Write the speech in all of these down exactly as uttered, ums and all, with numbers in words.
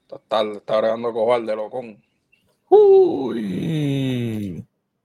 Está tarde, está bregando cobarde, locón. Uy.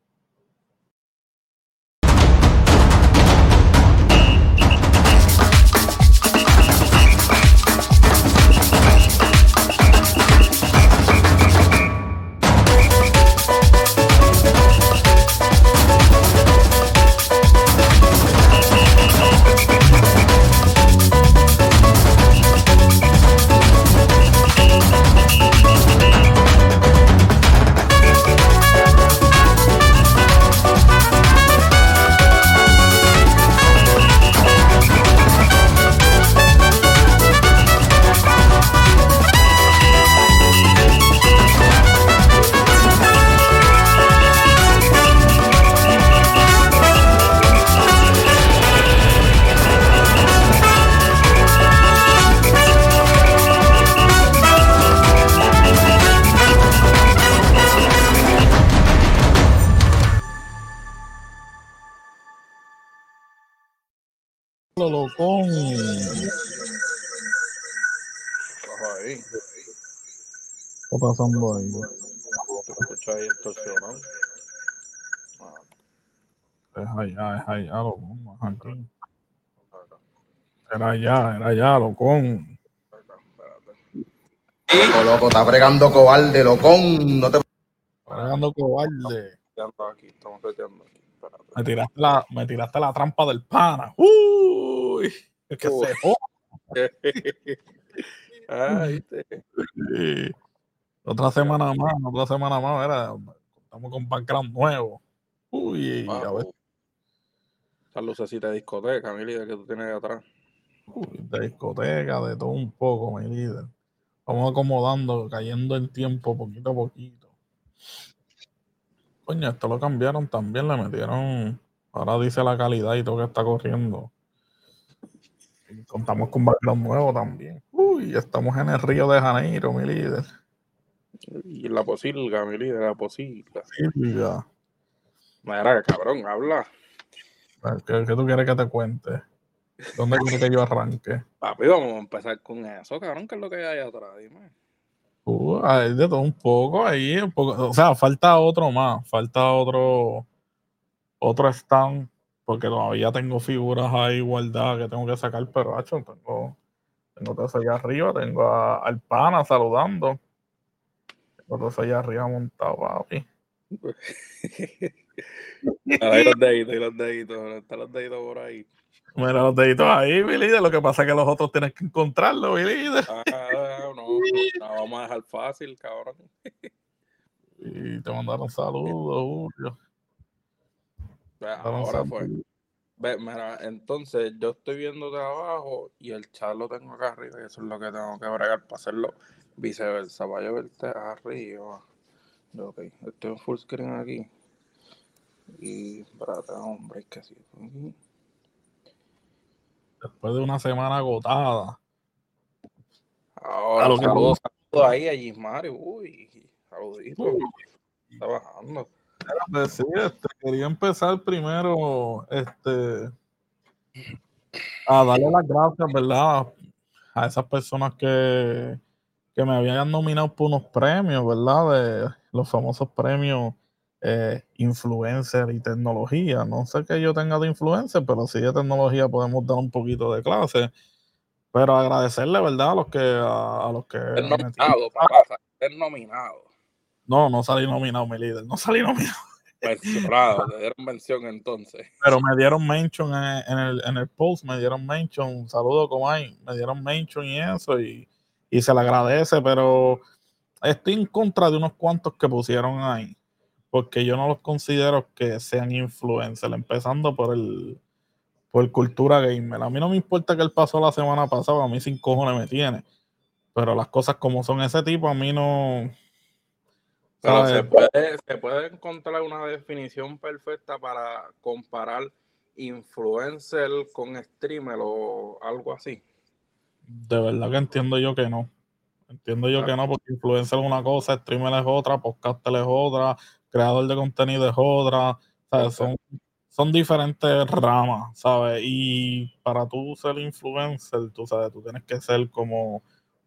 Locón. Ahí. ¿Qué está pasando ahí? Te escuchas ahí distorsionado. Ah, Es allá, es allá, locón. Más aquí. Era allá, era allá, locón. Loco, loco, está bregando cobarde, locón. No te... Está bregando cobarde. Estamos aquí, estamos seteando aquí. Espérate. Me tiraste la, me tiraste la trampa del pana. Uy. Es que Uy. se joda. Ah, viste. Sí. Otra semana más, otra semana más, era, estamos con background nuevo. Uy, Ah, a ver. uh. Esa lucecita de discoteca, mi líder, que tú tienes ahí atrás. Uy, de discoteca, de todo un poco, mi líder. Vamos acomodando, cayendo en tiempo poquito a poquito. Coño, esto lo cambiaron también, le metieron, ahora dice la calidad y todo que está corriendo. Y contamos con background nuevo también. Uy, estamos en el Río de Janeiro, mi líder. Y la posilga, mi líder, la posilga. Silvia, Mira, cabrón, habla. ¿qué, qué tú quieres que te cuente? ¿Dónde quieres que yo arranque? Papi, vamos a empezar con eso, cabrón, ¿qué es lo que hay ahí atrás? Dime. Uh, hay de todo un poco ahí, un poco, o sea, falta otro más, falta otro, otro stand, porque todavía tengo figuras ahí guardadas que tengo que sacar, pero hacho, tengo, tengo todo eso allá arriba, tengo a, al pana saludando, tengo todo eso allá arriba montado, papi. Ahí los deditos, y los deditos, están los deditos por ahí. Mira los deditos ahí, mi líder, lo que pasa es que los otros tienes que encontrarlos, mi líder. Ah, no, no, la vamos a dejar fácil, cabrón. Y te mandaron saludos, Julio. Ahora fue. Ve, mira, entonces yo estoy viendo de abajo y el chat lo tengo acá arriba y eso es lo que tengo que bregar para hacerlo viceversa, para yo verte arriba. Ok, estoy en full screen aquí. Y espérate, hombre, que sí. Después de una semana agotada. Ahora, saludos, saludos ahí a Gismario. Uy, saludito. Uy. Está bajando. Pues sí, este, quería empezar primero este, a darle las gracias, ¿verdad? A esas personas que, que me habían nominado por unos premios, ¿verdad? De los famosos premios eh, influencer y tecnología. No sé que yo tenga de influencer, pero sí de tecnología podemos dar un poquito de clase. Pero agradecerle, ¿verdad? A los que... A, a los que Ser nominado, papá, ser nominado. No, no salí nominado, mi líder, no salí nominado. Mencionado, te dieron mención entonces. Pero me dieron mention en, en, el, en el post, me dieron mention, saludo Comay, me dieron mention y eso, y, y se le agradece, pero estoy en contra de unos cuantos que pusieron ahí, porque yo no los considero que sean influencers, empezando por el por cultura gamer. A mí no me importa que él pasó la semana pasada, a mí sin cojones me tiene, pero las cosas como son ese tipo, a mí no... Pero se puede, se puede encontrar una definición perfecta para comparar influencer con streamer o algo así. De verdad que entiendo yo que no. Entiendo yo que no, porque influencer es una cosa, streamer es otra, podcaster es otra, creador de contenido es otra, ¿sabes? Son, son diferentes ramas, ¿sabes? Y para tú ser influencer, tú sabes, tú tienes que ser como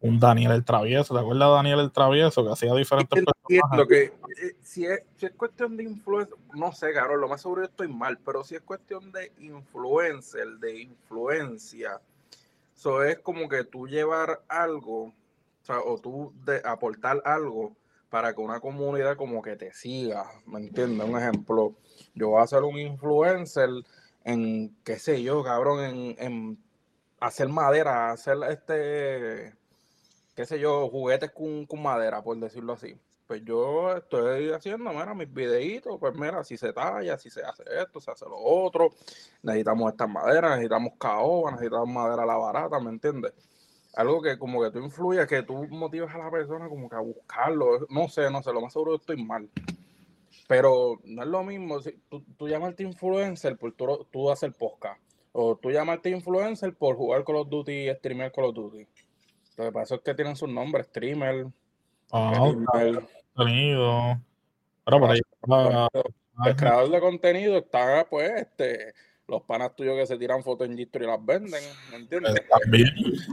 un Daniel el Travieso. ¿Te acuerdas de Daniel el Travieso que hacía diferentes personajes? Lo que, eh, si, es, si es cuestión de influencia, no sé, cabrón, lo más seguro yo estoy mal, pero si es cuestión de influencer, de influencia, eso es como que tú llevar algo, o sea, o tú de, aportar algo para que una comunidad como que te siga, ¿me entiendes? Un ejemplo, yo voy a ser un influencer en, qué sé yo, cabrón, en, en hacer madera, hacer este, qué sé yo, juguetes con, con madera, por decirlo así. Pues yo estoy haciendo, mira, mis videitos, pues mira, si se talla, si se hace esto, se hace lo otro, necesitamos estas maderas, necesitamos caoba, necesitamos madera a la barata, ¿me entiendes? Algo que como que tú influyas, que tú motivas a la persona como que a buscarlo, no sé, no sé, lo más seguro estoy mal. Pero no es lo mismo, si tú, tú llamarte influencer por tú, tú hacer podcast, o tú llamarte influencer por jugar Call of Duty y streamer Call of Duty. Lo que pasa es que tienen sus nombres, streamer, Ah, gamer, contenido. Pero por ahí va- el creador de contenido está, pues, este, los panas tuyos que se tiran fotos en Gistro y las venden, ¿me entiendes? eh, también.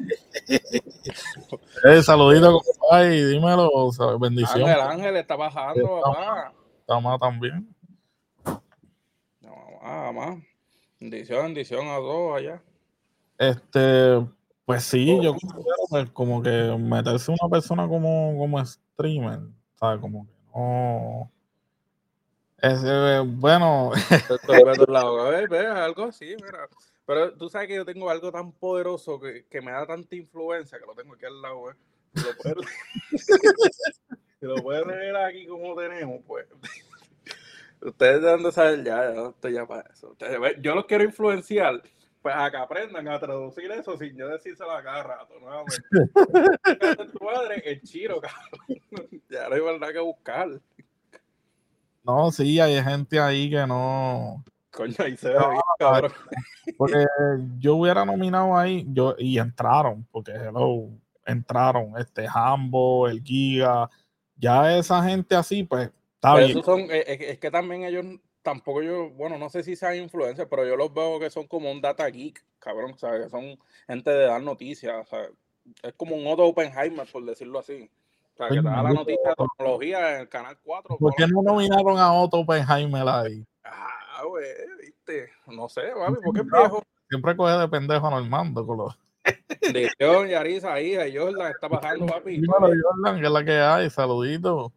Eh, saludito, compadre, dímelo, o sea, bendición. Ángel, Ángel está bajando, papá. Tama también. No, mamá, mamá. Bendición, bendición a todos allá. Este, pues sí, yo considero pues, como que meterse una persona como, como streamer, ¿sabes? Como que no. Es, eh, bueno, Estoy de otro lado, a ver, ve, algo así, mira. Pero tú sabes que yo tengo algo tan poderoso que, que me da tanta influencia que lo tengo aquí al lado, ¿eh? Si lo puedes, si lo puedes leer aquí como tenemos, pues. Ustedes deben de saber ya, ya no estoy ya para eso. Ustedes, yo los quiero influenciar, pues a que aprendan a traducir eso sin yo decírselo a cada rato, nuevamente. Tu madre, el chiro, cabrón. Ya no hay verdad que buscar. no, sí, hay gente ahí que no. Coño, ahí se ve bien, cabrón. Porque yo hubiera nominado ahí, yo, y entraron, porque hello, entraron, este Hambo, el Giga, ya esa gente así, pues está Pero bien. esos son, es, es que también ellos, tampoco yo, bueno, no sé si sean influencers, pero yo los veo que son como un data geek, cabrón, o sea, que son gente de dar noticias, o sea, es como un Otto Oppenheimer, por decirlo así. O sea, que te da la noticia de tecnología en el canal cuatro. ¿Por qué no nominaron a Otto Oppenheimer ahí? Ah, güey, viste, no sé, papi, porque es viejo. Siempre coge de pendejo a Normando con los. De John, Yarisa, hija, Jordan, está bajando, papi. Dímelo, Jordan, que es la que hay, saludito.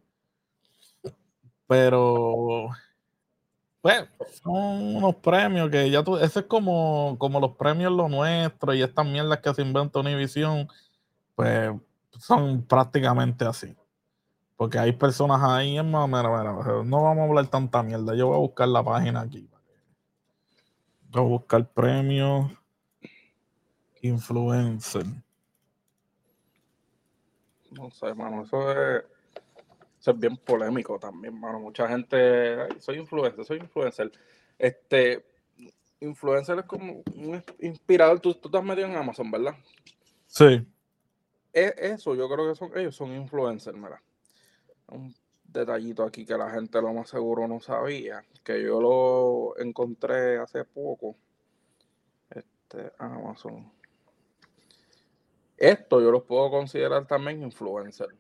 Pero, pues, son unos premios que ya tú, eso es como, como los premios Lo Nuestro y estas mierdas que se inventa Univision, pues son prácticamente así. Porque hay personas ahí, es más, mira, mira, no vamos a hablar tanta mierda. Yo voy a buscar la página aquí. Voy a buscar premios influencer. No sé, mano, eso es, eso es bien polémico también, mano. Mucha gente, ay, soy influencer, soy influencer. Este, influencer es como un inspirador. Tú, tú te has metido en Amazon, ¿verdad? Sí. Es eso, yo creo que son ellos son influencers, mira. Un detallito aquí que la gente lo más seguro no sabía, que yo lo encontré hace poco. Este, Amazon. Esto yo los puedo considerar también influencers.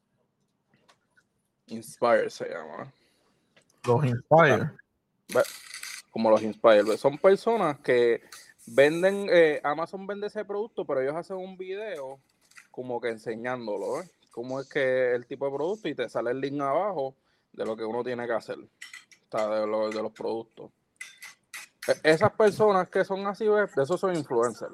Inspire se llama. Los Inspire. Como los Inspire. Son personas que venden, eh, Amazon vende ese producto, pero ellos hacen un video como que enseñándolo, ¿eh? Cómo es que el tipo de producto y te sale el link abajo de lo que uno tiene que hacer, o sea, de, lo, de los productos. Esas personas que son así, ¿ves? De esos son influencers.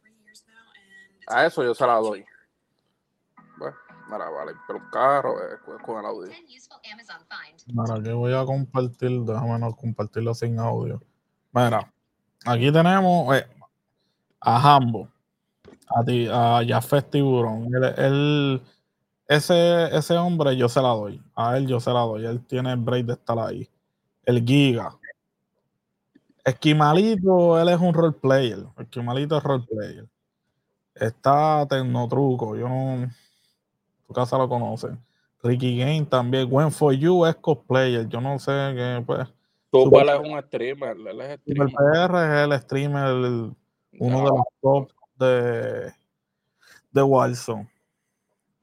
A eso yo se la doy. Bueno, mira, vale, pero un carro eh, con el audio. Mira, que voy a compartir, déjame no compartirlo sin audio. Mira, aquí tenemos eh, a Hambo, a ti, a Jafet Tiburón. Él, él- ese, ese hombre yo se la doy. A él yo se la doy. Él tiene el break de estar ahí. El Giga. Esquimalito, él es un role player. Esquimalito es role player. Está Tecnotruco, yo no. Tu casa lo conocen. Ricky Game también. When for You es cosplayer. Yo no sé qué, pues. Super es un streamer, él es Super streamer. P R es el streamer, el, uno de los top de, de Warzone.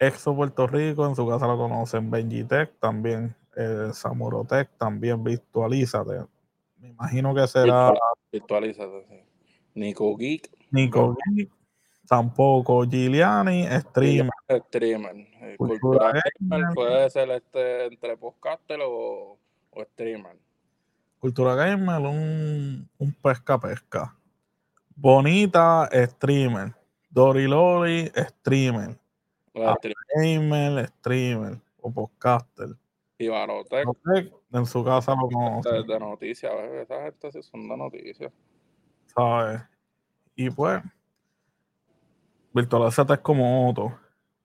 Exo Puerto Rico, en su casa lo conocen. Benjitech también. Eh, Samurotech también. Virtualízate. Me imagino que será Virtualízate, sí. Nico Geek. Nico Geek, tampoco. Giuliani, streamer. Streamer. Eh, Cultura Cultura Gamer Gamer. puede ser este entre podcaster o, o streamer. Cultura Gamer, un, un pesca pesca. Bonita, streamer. Dorilori, streamer. O streamer. Gamer, streamer o podcaster. Y Barotech. Barotech, en su casa lo de, conoce, de noticias, ¿ves? Esa gente sí son de noticias. ¿sabes? Y pues, Virtualízate es como otro.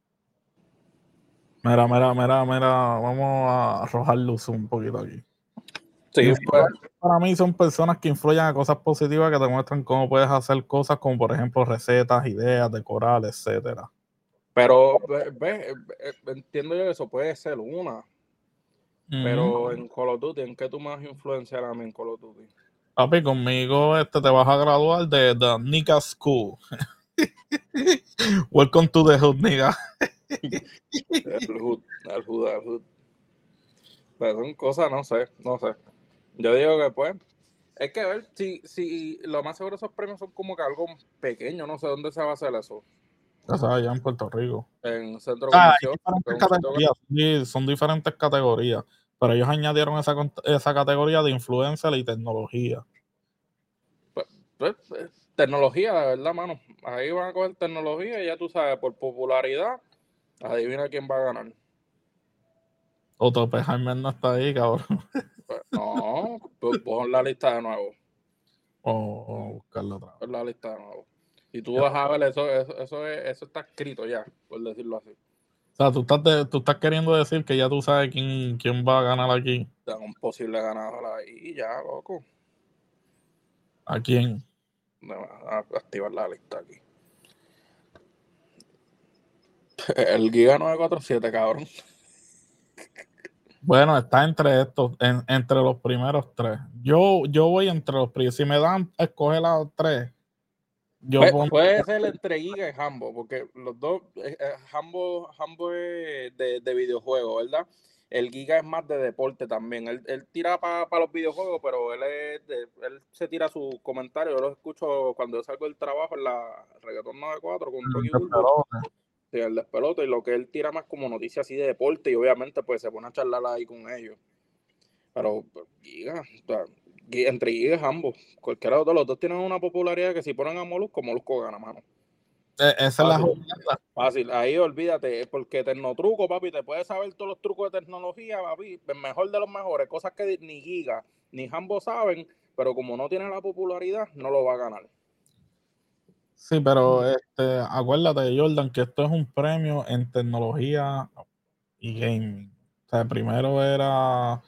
Mira, mira, mira, mira, vamos a arrojar luz un poquito aquí. Sí, pues, Para mí son personas que influyen a cosas positivas que te muestran cómo puedes hacer cosas como por ejemplo recetas, ideas, decorar, etcétera. pero ve, ve, ve, entiendo yo que eso puede ser una. Pero en Call of Duty, ¿en qué tú más influencias a mí en Call of Duty? Papi, conmigo este, te vas a graduar de The Nigga School. Welcome to the hood, nigga. El hood, el hood, el hood. Pero son cosas, no sé, no sé. Yo digo que pues, es que ver, si, si lo más seguro esos premios son como que algo pequeño, no sé dónde se va a hacer eso. O sea, allá en Puerto Rico. En centro de Ah, hay convención. diferentes un sitio que- categorías, sí, son diferentes categorías, pero ellos añadieron esa, cont- esa categoría de influencer y tecnología. pues, pues, pues, tecnología, de verdad, mano. Ahí van a coger tecnología y ya tú sabes, por popularidad, adivina quién va a ganar. Otto Jaime no está ahí, cabrón. Pues, no, pues pon la lista de nuevo. O, o buscarlo otra vez. Pon la lista de nuevo. Y tú vas a ver, eso, eso, eso, es- eso está escrito ya, por decirlo así. O sea, tú estás, de- tú estás queriendo decir que ya tú sabes quién, quién va a ganar aquí. Da un posible ganador ahí y ya, loco. ¿A quién? Me va a activar la lista aquí. El Giga nueve cuatro siete, cabrón. Bueno, está entre estos, en- entre los primeros tres. Yo, yo voy entre los primeros. Si me dan a escoger a tres, yo Puede, pongo. puede ser entre Giga y Hambo, porque los dos, eh, eh, Hambo, Hambo es de, de videojuegos, ¿verdad? El Giga es más de deporte también. Él, él tira para pa los videojuegos, pero él, es de, él se tira sus comentarios. Yo los escucho cuando yo salgo del trabajo en la Reggaeton noventa y cuatro con Rocky Bulbo. Sí, el despelote, y lo que él tira más como noticias así de deporte, y obviamente pues se pone a charlar ahí con ellos. Pero pues, Giga, o sea, Giga- entre Giga y Hambo, cualquiera de los dos, los dos tienen una popularidad que si ponen a Molusco, Molusco gana, mano. Eh, esa es la Fácil. jodienda. Fácil, ahí olvídate, porque Tecnotruco, papi, te puedes saber todos los trucos de tecnología, papi, el mejor de los mejores, cosas que ni Giga ni Hambo saben, pero como no tiene la popularidad, no lo va a ganar. Sí, pero este, acuérdate, Jordan, que esto es un premio en tecnología y gaming. O sea, primero era,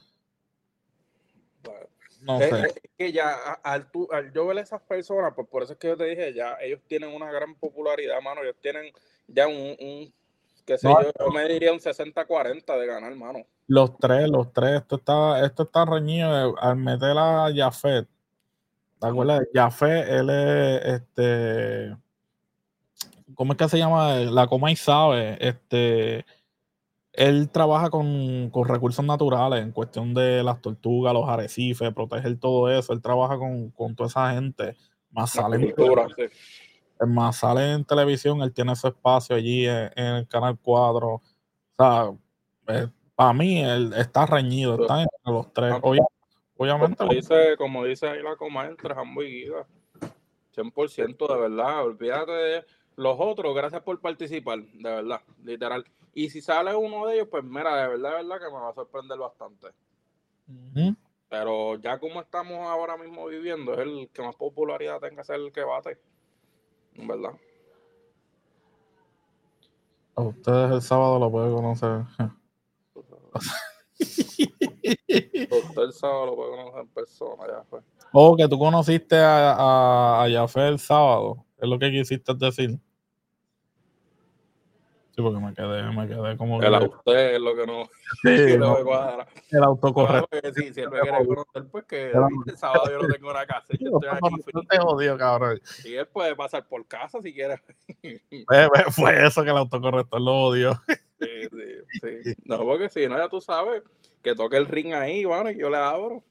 no Es, sé. es que ya al, tú, al yo ver a esas personas, pues por eso es que yo te dije, ya ellos tienen una gran popularidad, mano, ellos tienen ya un, un qué sé No, yo, yo me diría un sesenta cuarenta de ganar, mano. los tres, los tres, esto está, esto está reñido eh, al meter a Jafet. ¿Te acuerdas? Jafet, él es este. ¿Cómo es que se llama? La Coma y sabe. Este. Él trabaja con, con recursos naturales en cuestión de las tortugas, los arrecifes, proteger todo eso. Él trabaja con, con toda esa gente. Más La sale, en, cultura, sí. más sale en televisión, él tiene su espacio allí en, en el canal cuatro. O sea, eh, para mí él está reñido, están entre los tres. Obvia- obviamente. Como dice, como dice ahí la coma entre Hambo y Giga, cien por ciento de verdad, olvídate de los otros, gracias por participar, de verdad, literal. Y si sale uno de ellos, pues mira, de verdad, de verdad que me va a sorprender bastante. Uh-huh. Pero ya como estamos ahora mismo viviendo, es el que más popularidad tenga ser el que bate, ¿verdad? A ustedes el sábado lo pueden conocer. Usted el sábado lo puede conocer en persona, ya fue. O que tú conociste a, a, a Jafé el sábado, es lo que quisiste decir. Sí, porque me quedé, me quedé como El a que... usted es lo que no, Sí, que no, no me cuadra. el Bueno, autocorrector. porque sí, si él me quiere conocer, pues que El viste, el sábado yo no tengo nada que hacer, yo estoy aquí autocorrector free. te jodió, cabrón. Y él puede pasar por casa si quiere. Fue, fue- fue eso que el autocorrector lo odió. Sí, sí, sí. No, porque si no, ya tú sabes, que toque el ring ahí, bueno, y yo le abro.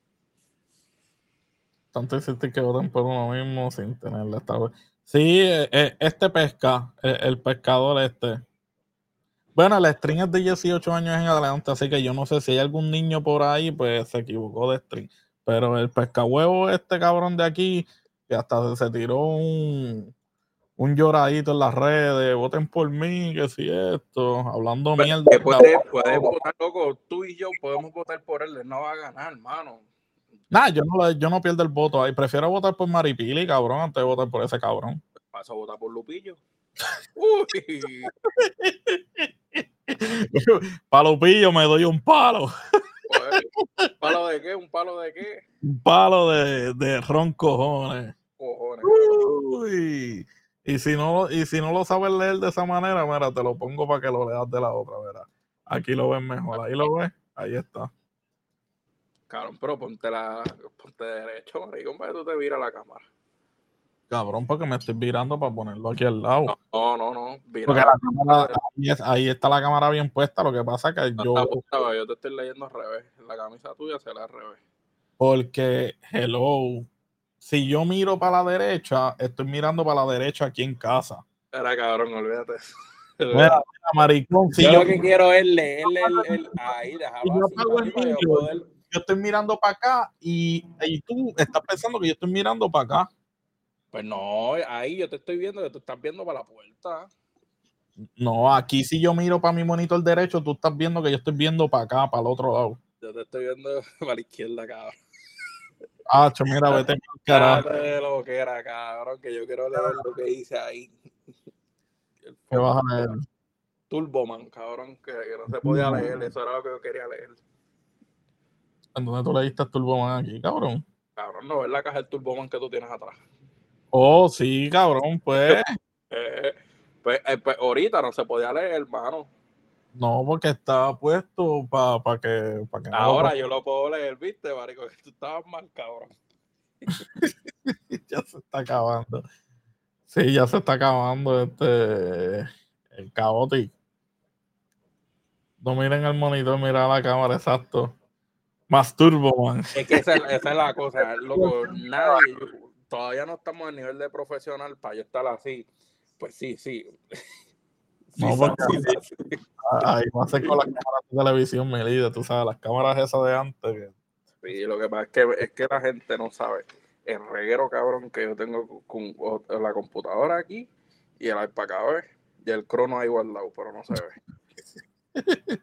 Tanto insistir que voten por uno mismo sin tenerle esta vez. Sí, eh, eh, este pesca, eh, el pescador este. Bueno, el string es de dieciocho años en adelante, así que yo no sé si hay algún niño por ahí, pues se equivocó de string. Pero el pescahuevo, este cabrón de aquí, que hasta se tiró un, un lloradito en las redes, voten por mí, que si esto, hablando Pues, mierda. que puede, puedes votar, loco, tú y yo podemos votar por él, él no va a ganar, hermano. Nah, yo no, le- yo no pierdo el voto ahí. Prefiero votar por Maripili, cabrón, antes de votar por ese cabrón. Paso a votar por Lupillo. Uy, Para Lupillo me doy un palo. pues, ¿un palo de qué? ¿Un palo de qué? Un palo de, de ron cojones. Cojones, cabrón. Uy. Y si no, y si no lo sabes leer de esa manera, mira, te lo pongo para que lo leas de la otra, ¿verdad? Aquí lo ves mejor, ahí lo ves, ahí está. Cabrón, pero ponte la, ponte derecho, maricón, para que tú te viras la cámara. Cabrón, porque me estoy virando para ponerlo aquí al lado. No, no, no, mira Porque la la cámara, cámara. ahí, es- ahí está la cámara bien puesta, lo que pasa es que No yo, está puesta, yo te estoy leyendo al revés. La camisa tuya se la al revés. porque, hello, si yo miro para la derecha, estoy mirando para la derecha aquí en casa. Era cabrón, olvídate eso. Mira, mira, maricón, si yo, yo, lo que quiero es leerle el, el, ahí, si déjalo yo así, apago papi, el para yo vídeo, poder. yo estoy mirando para acá y, y tú estás pensando que yo estoy mirando para acá. Pues no, ahí yo te estoy viendo, que tú estás viendo para la puerta. No, aquí si yo miro para mi monitor derecho, tú estás viendo que yo estoy viendo para acá, para el otro lado. Yo te estoy viendo para la izquierda, cabrón. Ah, cho, mira, vete al carajo. Date de lo que era, cabrón, que yo quiero leer lo que dice ahí. El ¿Qué vas a leer? Turboman, cabrón, que, que no se podía leer, eso era lo que yo quería leer. ¿En dónde tú leíste Turboman aquí, cabrón? Cabrón, no ves la caja del Turboman que tú tienes atrás. Oh, sí, cabrón, pues. Eh, pues, eh, pues ahorita no se podía leer, hermano. No, porque estaba puesto para pa que, pa que no Ahora lo... yo lo puedo leer, viste, marico, que tú estabas mal, cabrón. Ya se está acabando. Sí, ya se está acabando este... El caótico. No miren el monitor, mira la cámara, exacto. Más Turboman. Es que esa, esa es la cosa, loco, nadie, yo- todavía no estamos a nivel de profesional para yo estar así. Pues sí, sí. Sí, No, sa- porque sí, sa- sí. ahí va a ser con las cámaras de televisión, mi líder, tú sabes, las cámaras esas de antes. Que... Sí, lo que pasa es que, es que la gente no sabe el reguero, cabrón, que yo tengo con, con la computadora aquí y el iPad acá, ¿ves? Y el crono ahí guardado, pero no se ve.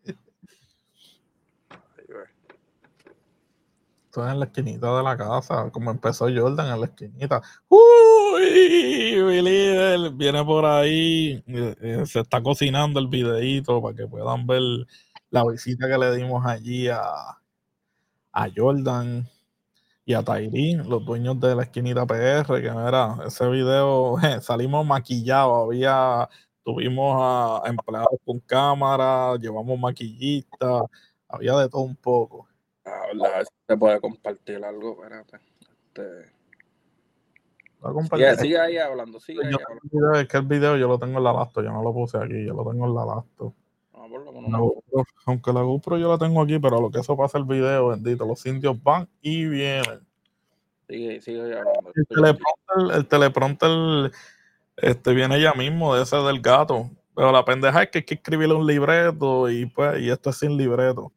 Ahí ves. Esto es en la esquinita de la casa, como empezó Jordan en la esquinita. ¡Uy! Mi líder viene por ahí, eh, eh, se está cocinando el videíto para que puedan ver la visita que le dimos allí a, a Jordan y a Tairín, los dueños de la esquinita P R, que era ese video, eh, salimos maquillados, había, tuvimos a empleados con cámara, llevamos maquillistas, había de todo un poco. Ah, verdad, se puede compartir algo, espérate. Este... Voy a Sigue, compartir. sigue ahí hablando, sigue ahí Yo hablando. tengo el video, es que el video yo lo tengo en la laptop, yo no lo puse aquí, yo lo tengo en la laptop. No, por lo menos La no. GoPro, aunque la GoPro yo la tengo aquí, pero lo que eso pasa el video, bendito, los indios van y vienen. Sigue, sigue ahí hablando. El teleprompter, el teleprompter este, viene ya mismo, de ese del gato. Pero la pendeja es que hay que escribirle un libreto y pues, y esto es sin libreto.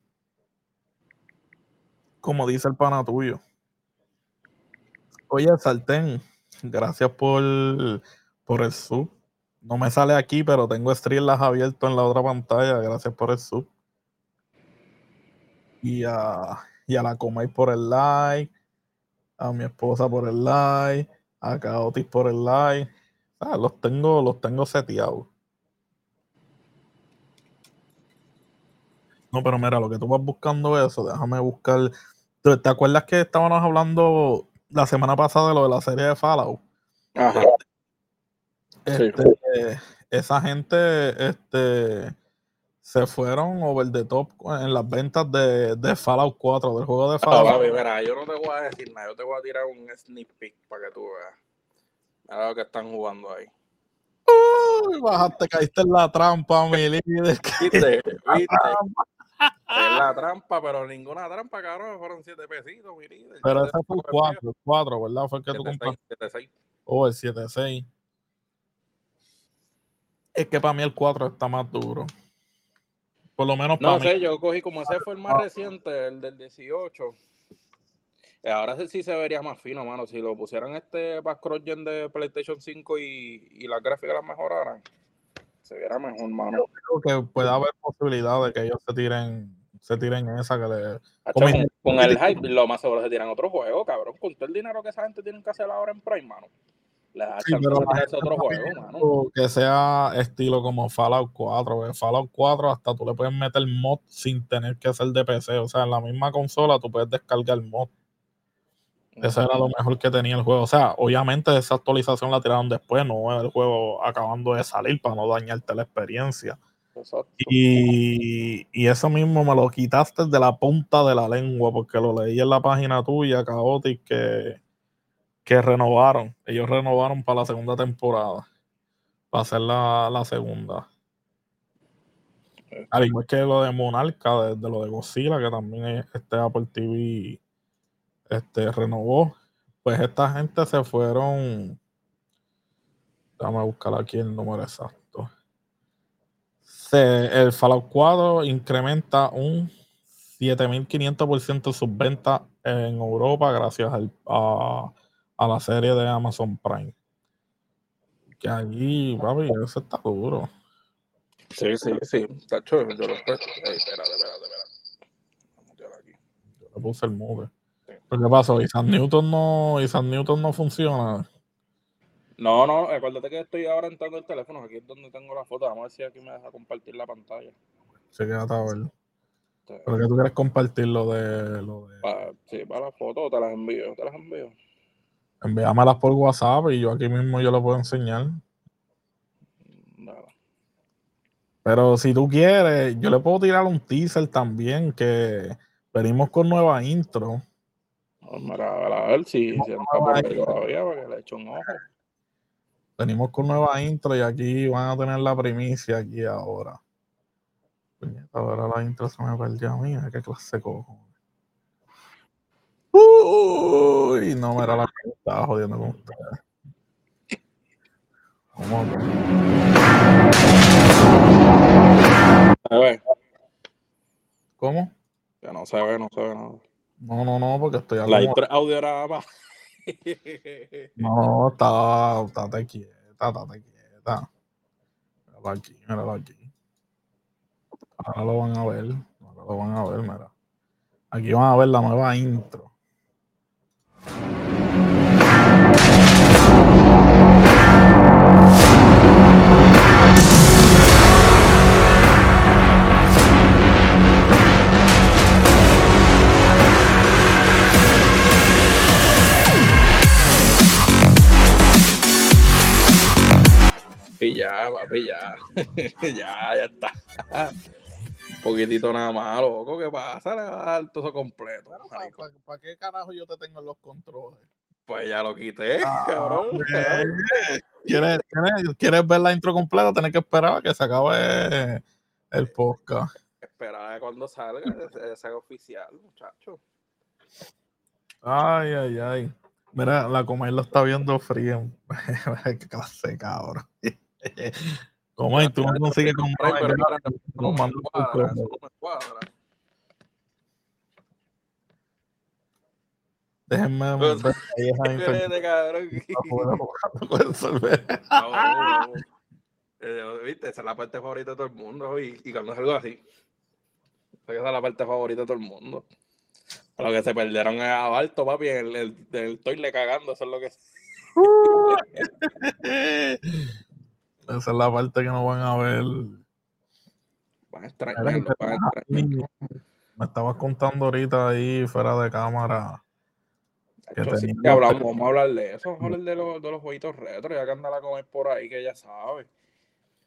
Como dice el pana tuyo. Oye, Sartén, gracias por, por el sub. No me sale aquí, pero tengo Streamlabs abierto en la otra pantalla. Gracias por el sub. Y a, y a la Comay por el like. A mi esposa por el like. A Caotis por el like. Ah, los tengo, los tengo seteados. No, pero mira, lo que tú vas buscando eso, déjame buscar. ¿Te, te acuerdas que estábamos hablando la semana pasada de lo de la serie de Fallout? Ajá. Este, Sí. eh, esa gente este, se fueron over the top en las ventas de, de Fallout cuatro, del juego de No, Fallout. papi, mira, yo no te voy a decir nada, yo te voy a tirar un sneak peek para que tú veas. Mira lo que están jugando ahí. Uy, bajaste, caíste en la trampa, mi líder. ¿Viste? ¿Viste? Es la trampa, pero ninguna trampa, cabrón. Fueron siete pesitos, mi líder. Pero Yo ese te fue el pongo el cuatro, el cuatro, ¿verdad? Fue el que tú siete seis, compraste. siete seis. Oh, el siete seis. Es que para mí el cuatro está más duro. Por lo menos para No mí. sé, yo cogí como ese fue el más reciente, el del dieciocho. Eh, Ahora sí se vería más fino, mano. Si lo pusieran este para cross-gen de PlayStation cinco y, y las gráficas las mejoraran, se viera mejor, mano. Yo creo que puede haber posibilidad de que ellos se tiren, se tiren esa que le. Hacho, como con, dice- con el hype, lo más seguro se tiran otro juego, cabrón. Con todo el dinero que esa gente tiene que hacer ahora en Prime, mano. Les da Sí, chance pero de la tirarse gente otro está juego, mano. pidiendo que sea estilo como Fallout cuatro. porque Fallout cuatro hasta tú le puedes meter mod sin tener que ser de P C. O sea, en la misma consola tú puedes descargar mod. Eso era lo mejor que tenía el juego. O sea, obviamente esa actualización la tiraron después, no el juego acabando de salir para no dañarte la experiencia. Exacto. Y, y eso mismo me lo quitaste de la punta de la lengua porque lo leí en la página tuya, Chaotic, que, que renovaron. Ellos renovaron para la segunda temporada, para hacer la, la segunda. Al igual que lo de Monarca, de, de lo de Godzilla, que también es- este Apple T V este, renovó. Pues esta gente se fueron. Déjame buscar aquí el número exacto. Se, el Fallout cuatro incrementa un siete mil quinientos por ciento sus ventas en Europa gracias al, a, a la serie de Amazon Prime. Que allí, papi, eso está duro. Sí, sí, sí. Tacho, yo lo espero. Ey, espérate, espérate, espérate. Vamos a tirar aquí. Yo le puse el move. Sí. ¿Pero qué pasó? Isaac Newton no, Isaac Newton no funciona. No, no, acuérdate que estoy ahora entrando el teléfono. Aquí es donde tengo la foto. Vamos a ver si aquí me deja compartir la pantalla. Se queda a ver. Sí. ¿Pero que tú quieres compartir lo de, lo de... Para, sí, para la foto te las envío. Te las envío. Envíamelas por WhatsApp y yo aquí mismo yo lo puedo enseñar. Nada. Pero si tú quieres, yo le puedo tirar un teaser también que venimos con nueva intro. Vamos a ver si, si anda por ahí todavía para que le eche un ojo. Venimos con nueva intro y aquí van a tener la primicia aquí ahora. Puñeta, ahora la intro se me perdió a mí. ¿Qué clase cojo? Uy, no, mira la que estaba jodiendo con ustedes. ¿Cómo que? A ver. ¿Cómo? Ya no se ve, no se ve nada. No, no, no, porque estoy La acomodado. intro audio nada más. No, está, estate quieta, estate quieta. Míralo aquí, míralo aquí. Ahora lo van a ver, ahora lo van a ver, mira. Aquí van a ver la nueva intro. Y ya, papi, ya. ya, ya está. Un poquitito nada más, loco. ¿Qué pasa? Le va a dar todo eso completo. marico. ¿Para qué carajo yo te tengo en los controles? Pues ya lo quité, Ah, cabrón. ¿Quieres, quieres, ¿Quieres ver la intro completa? Tienes que esperar a que se acabe el podcast. Esperar a cuando salga, ese sea oficial, muchacho. Ay, ay, ay. Mira, la Comay lo está viendo frío. Qué clase, cabrón. Comay, tú no consigues con Pero Comay. mira, no me Mando por cuadra, eso correo. no me cuadra. Déjenme Pues, ver ahí esa infección. Vete, cabrón. No puedo resolver. No, eh, Viste, esa es la parte favorita de todo el mundo. Y, y cuando es algo así, esa es la parte favorita de todo el mundo. Lo que se perdieron a Balto, papi, en el, el, el toile cagando, eso es lo que es. Esa es la parte que no van a ver. Van extrañando, van extrañando. Me estabas contando ahorita ahí fuera de cámara. Que Hecho, sí, tenía que hablamos, vamos a hablar de eso, vamos a hablar de los, de los jueguitos retro, ya que anda la comer por ahí, que ya sabe.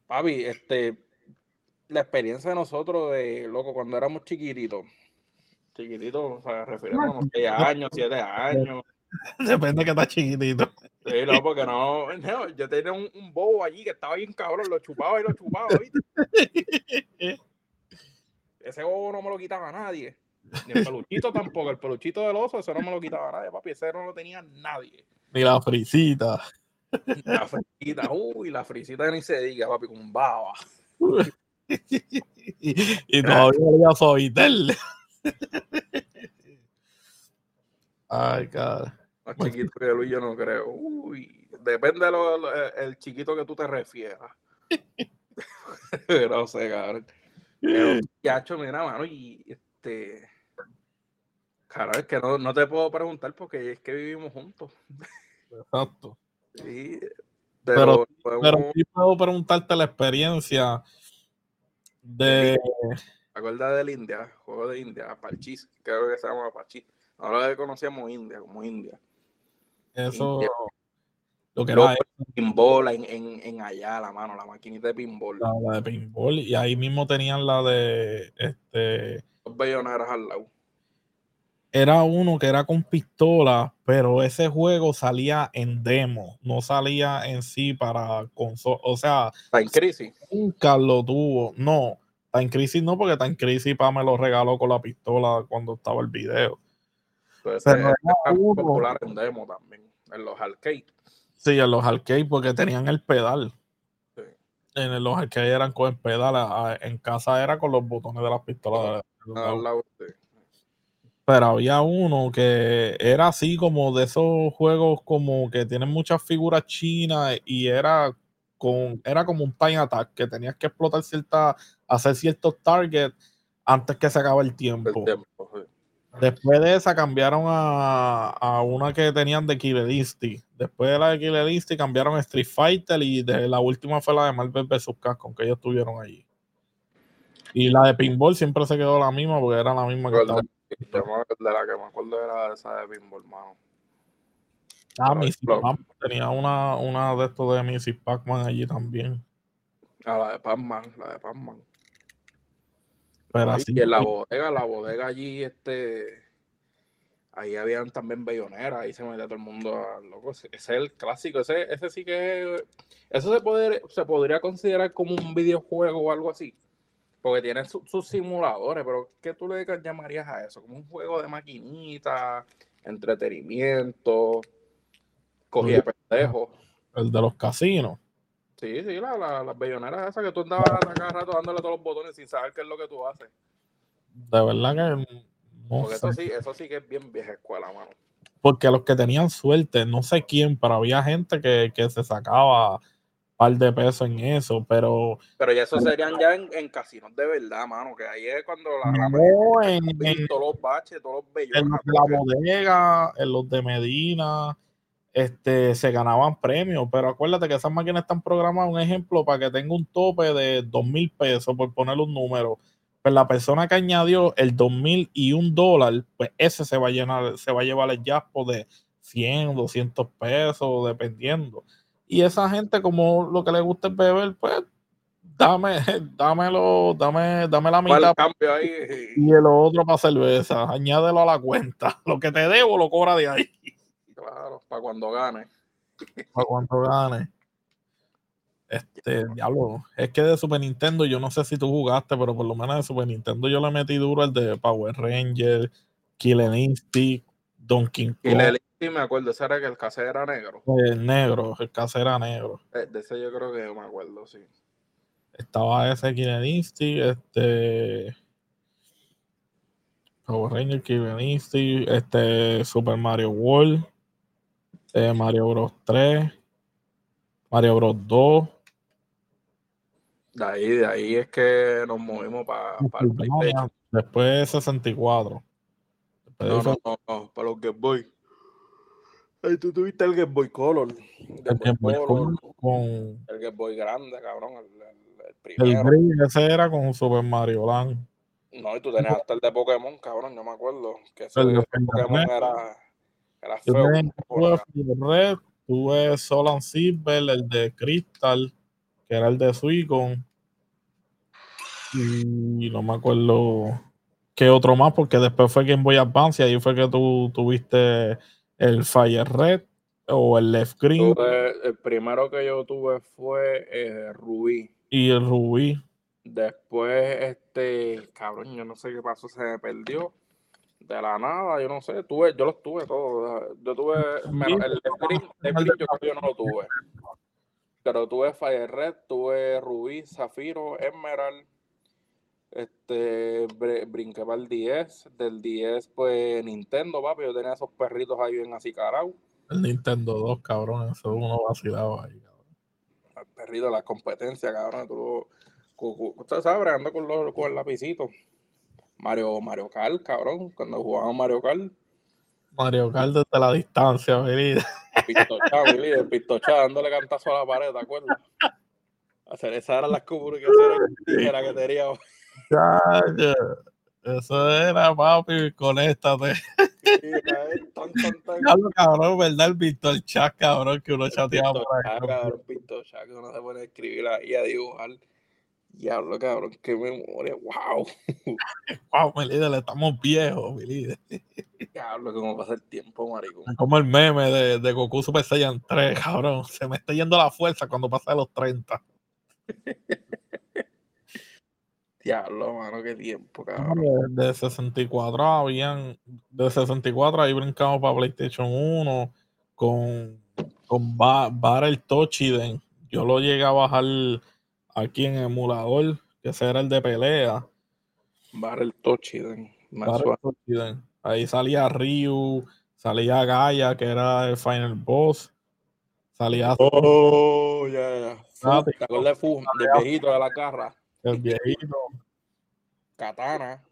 papi, este, la experiencia de nosotros, de loco, cuando éramos chiquititos, chiquititos, o sea, refiriéndonos a seis años, siete años. Depende que está chiquitito. Sí, no, porque no, no, yo tenía un, un bobo allí que estaba bien cabrón, lo chupaba y lo chupaba, ¿viste? Ese bobo no me lo quitaba nadie. Ni el peluchito tampoco, el peluchito del oso, eso no me lo quitaba nadie, papi, ese no lo tenía nadie. Ni la frisita. La frisita, uy, la frisita ni se diga, papi, con baba. y, y todavía olía Sovitel. Ay, cara. Más chiquito que Luis, yo no creo. Uy, depende de lo, lo, el chiquito que tú te refieras. No sé, cabrón. Pero, yacho, mira, mano, y este. Claro, es que no, no te puedo preguntar porque es que vivimos juntos. Exacto. Sí, pero, pero, podemos... pero sí puedo preguntarte la experiencia de. ¿Te acuerdas del India? Juego de India, Parchís, creo que se llama Parchís. Ahora le conocíamos India, como India. Eso. India. Lo que Luego, era pinball en, en, en allá, la mano, la maquinita de pinball. La, la de pinball, y ahí mismo tenían la de este. Dos belloneras al lado. Era uno que era con pistola, pero ese juego salía en demo, no salía en sí para consola. O sea, Time Crisis. Nunca lo tuvo. No, Time Crisis no, porque Time Crisis pa me lo regaló con la pistola cuando estaba el video. Entonces, Pero era uno, popular en demo también, en los arcades. Sí, en los arcades, porque tenían el pedal. Sí. En los arcades eran con el pedal, en casa era con los botones de las pistolas. Al De, lado, sí. Pero había uno que era así como de esos juegos como que tienen muchas figuras chinas y era con era como un time attack que tenías que explotar cierta, hacer ciertos targets antes que se acabe el tiempo. El tiempo sí. Después de esa cambiaron a, a una que tenían de Killer Instinct. Después de la de Killer Instinct cambiaron a Street Fighter y de, la última fue la de Marvel versus. Capcom, que ellos estuvieron allí. Y la de Pinball siempre se quedó la misma porque era la misma que Yo estaba. de, de la que me acuerdo era esa de pinball, mano. Ah, Missus Pac-Man. Tenía una, una de estos de Missus Pac-Man allí también. Ah, la de Pac-Man, la de Pac-Man. Pero Ahí, así, y en la bodega, la bodega allí, este, ahí habían también belloneras, ahí se metía todo el mundo a loco. Ese es el clásico, ese, ese sí que es, eso se puede, se podría considerar como un videojuego o algo así. Porque tiene sus su simuladores, pero ¿qué tú le llamarías a eso? Como un juego de maquinita, entretenimiento, cogía pendejos. El de los casinos. Sí, sí, la, la, las belloneras esas que tú andabas a cada rato dándole todos los botones sin saber qué es lo que tú haces. De verdad que no Porque sé. eso sí, eso sí que es bien vieja escuela, mano. Porque los que tenían suerte, no sé quién, pero había gente que, que se sacaba un par de pesos en eso, pero... Pero ya eso serían ya en, en casinos de verdad, mano, que ahí es cuando la... No, la en, en, todos los baches, todos los bellones. en los de la bodega, en los de Medina, este, se ganaban premios, pero acuérdate que esas máquinas están programadas, un ejemplo, para que tenga un tope de dos mil pesos, por ponerle un número. Pues la persona que añadió el dos mil y un dólar, pues ese se va a llenar, se va a llevar el jaspo de cien, doscientos pesos, dependiendo. Y esa gente, como lo que le gusta es beber, pues dame, dámelo, dame, dame la mitad. Cambio ahí. Y el otro para cerveza, añádelo a la cuenta. Lo que te debo lo cobra de ahí. Claro, para cuando gane. Para cuando gane. Este, diablo, es que de Super Nintendo, yo no sé si tú jugaste, pero por lo menos de Super Nintendo yo le metí duro el de Power Ranger, Killer Instinct, Donkey Kong. Killer Instinct, me acuerdo, ese era que el cassette era negro. El negro, el cassette era negro. De ese yo creo que me acuerdo, sí. Estaba ese Killer Instinct, este... Power Ranger, Killer Instinct, este, Super Mario World, eh, Mario Bros tres, Mario Bros dos. De ahí, de ahí es que nos movimos para pa el PlayStation. Después sesenta y cuatro. Después no, no, no, no, para los Game Boy. Ay, tú tuviste el Game Boy Color. El Game Boy Color con... El Game Boy grande, cabrón, el, el, el primero. El gris, ese era con Super Mario Land. No, y tú tenías hasta el de Pokémon, cabrón, yo me acuerdo. Que ese el de Pokémon Red. era, era feo. Yo tuve Red, tuve Sol and Silver, el de Crystal, que era el de Suicon. Y no me acuerdo qué otro más, porque después fue Game Boy Advance y ahí fue que tú tuviste el Fire Red o el Left Green. Tuve, el primero que yo tuve fue eh, Rubí. Y el Rubí. Después, este, cabrón, yo no sé qué pasó, se me perdió. De la nada, yo no sé, tuve, yo los tuve todos. Yo tuve, menos el Left Green, Left Green yo creo que yo no lo tuve. Pero tuve Fire Red, tuve Rubí, Zafiro, Emerald. Este, brinqué para el diez. Del diez, pues Nintendo, papi. Yo tenía esos perritos ahí bien así carados. El Nintendo dos, cabrón, eso uno vacilaba ahí, cabrón. El perrito de la competencia, cabrón. Tú, usted sabe, bregando con, los, con el lapicito. Mario, Mario Kart, cabrón. Cuando jugaban Mario Kart. Mario Kart desde la distancia, venida. Pistochá, mi líder, pistochá, dándole cantazo a la pared, ¿te acuerdas? Hacer esas eran las comunicaciones tijera que tenía. Chacho, eso era, papi, conéctate. Sí, tan, tan, tan. Claro, cabrón, ¿verdad? El Víctor Chat, cabrón, que uno chateaba por ahí. Pistochá, cabrón, pistochá, que uno se pone a escribir ahí, a dibujar. Diablo, cabrón, qué memoria, wow. Wow, mi líder, estamos viejos, mi líder. Diablo, cómo pasa el tiempo, maricón. Como el meme de, de Goku Super Saiyan tres, cabrón. Se me está yendo la fuerza cuando pasa de los treinta. Diablo, mano, qué tiempo, cabrón. De, de sesenta y cuatro habían, de sesenta y cuatro ahí brincamos para PlayStation uno con, con Battle Tochiden. Yo lo llegué a bajar aquí en emulador, que ese era el de pelea. Barrel Tochiden. Battle Tochiden. Ahí salía Ryu, salía Gaia, que era el final boss. Salía. Oh, ya, yeah, ya. Ah, ¿Te acuerdas de Fu? Del viejito de la garra. El viejito. Katana.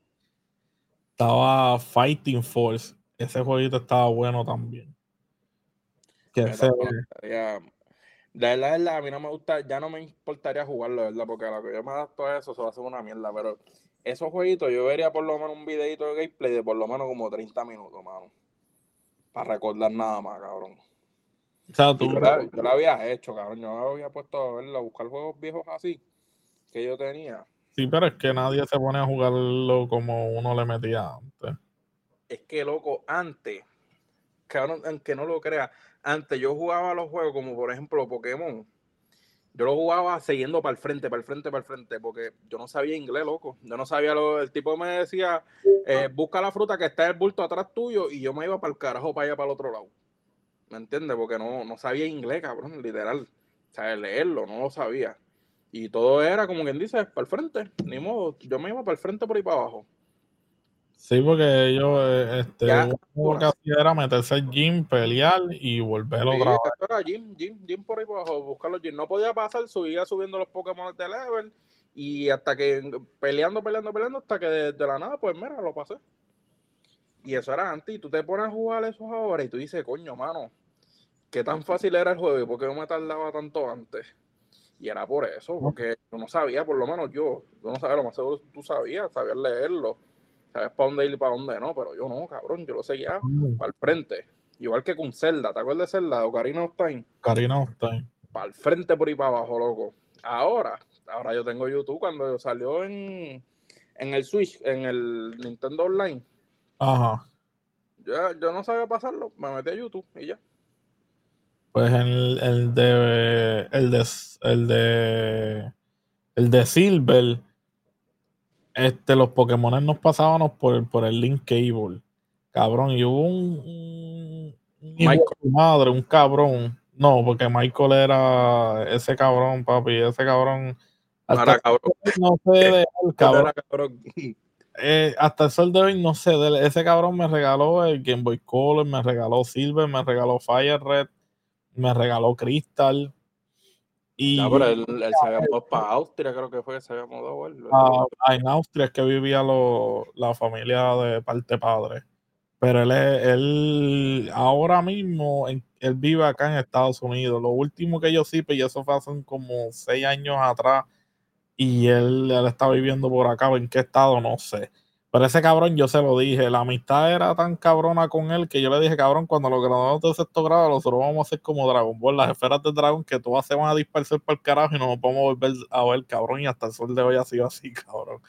Estaba Fighting Force. Ese jueguito estaba bueno también. Que ese, ya, de verdad, de verdad, a mí no me gusta, ya no me importaría jugarlo, ¿verdad? Porque a lo que yo me adapto a eso, se va a hacer una mierda. Pero esos jueguitos, yo vería por lo menos un videito de gameplay de por lo menos como treinta minutos, mano. Para recordar nada más, cabrón. o sea, tú, yo, la, yo la había hecho, cabrón. Yo me había puesto a verlo, a buscar juegos viejos así que yo tenía. Sí, pero es que nadie se pone a jugarlo como uno le metía antes. Es que, loco, antes, cabrón, aunque no lo crea, antes yo jugaba los juegos como, por ejemplo, Pokémon. Yo lo jugaba siguiendo para el frente, para el frente, para el frente, porque yo no sabía inglés, loco. Yo no sabía lo. El tipo me decía, eh, busca la fruta que está en el bulto atrás tuyo, y yo me iba para el carajo para allá, para el otro lado. ¿Me entiendes? Porque no, no sabía inglés, cabrón, literal. O sea, leerlo, no lo sabía. Y todo era como quien dice, para el frente, ni modo. Yo me iba para el frente por ahí para abajo. Sí, porque ellos, este, Ya, lo que hacía era meterse al gym, pelear y volver sí, otra vez. esto era gym, gym, gym por ahí para abajo, buscar los gym. No podía pasar, subía subiendo los Pokémon de level. Y hasta que peleando, peleando, peleando, hasta que de, de la nada, pues mira, lo pasé. Y eso era antes. Y tú te pones a jugar esos ahora y tú dices, coño, mano, qué tan fácil era el juego y por qué no me tardaba tanto antes. Y era por eso, porque yo no sabía, por lo menos yo, yo no sabía, lo más seguro tú sabías, sabías leerlo, sabías para dónde ir y para dónde no, pero yo no, cabrón, yo lo seguía Mm. para el frente. Igual que con Zelda, ¿te acuerdas de Zelda? Ocarina of Time. Karina of Time. Para el frente por ahí para abajo, loco. Ahora, ahora yo tengo YouTube cuando salió en, en el Switch, en el Nintendo Online. Ajá. Yo, yo no sabía pasarlo, me metí a YouTube y ya. Pues el, el de el de el de el de Silver, este, los Pokémon nos pasábamos por, por el Link Cable. Cabrón, y hubo un, un, un hijo de su madre, un cabrón. No, porque Michael era ese cabrón, papi, ese cabrón. Hasta Ahora, cabrón. no sé de él, cabrón. Era, cabrón. Eh, hasta el sol de hoy no sé de él. Ese cabrón me regaló el Game Boy Color, me regaló Silver, me regaló Fire Red, me regaló Crystal. Y Ya, pero él, él se había mudado para Austria, creo que fue que se había mudado él. a, en Austria es que vivía lo, la familia de parte padre. Pero él, es, él ahora mismo, en, él vive acá en Estados Unidos. Lo último que yo supe, y eso fue hace como seis años atrás, y él, él está viviendo por acá, ¿en qué estado? No sé. Pero ese cabrón yo se lo dije, la amistad era tan cabrona con él que yo le dije, cabrón, cuando lo graduamos de sexto grado, nosotros vamos a hacer como Dragon Ball, las esferas del dragón, que todas se van a dispersar para el carajo y no nos vamos a volver a ver, cabrón, y hasta el sol de hoy ha sido así, cabrón.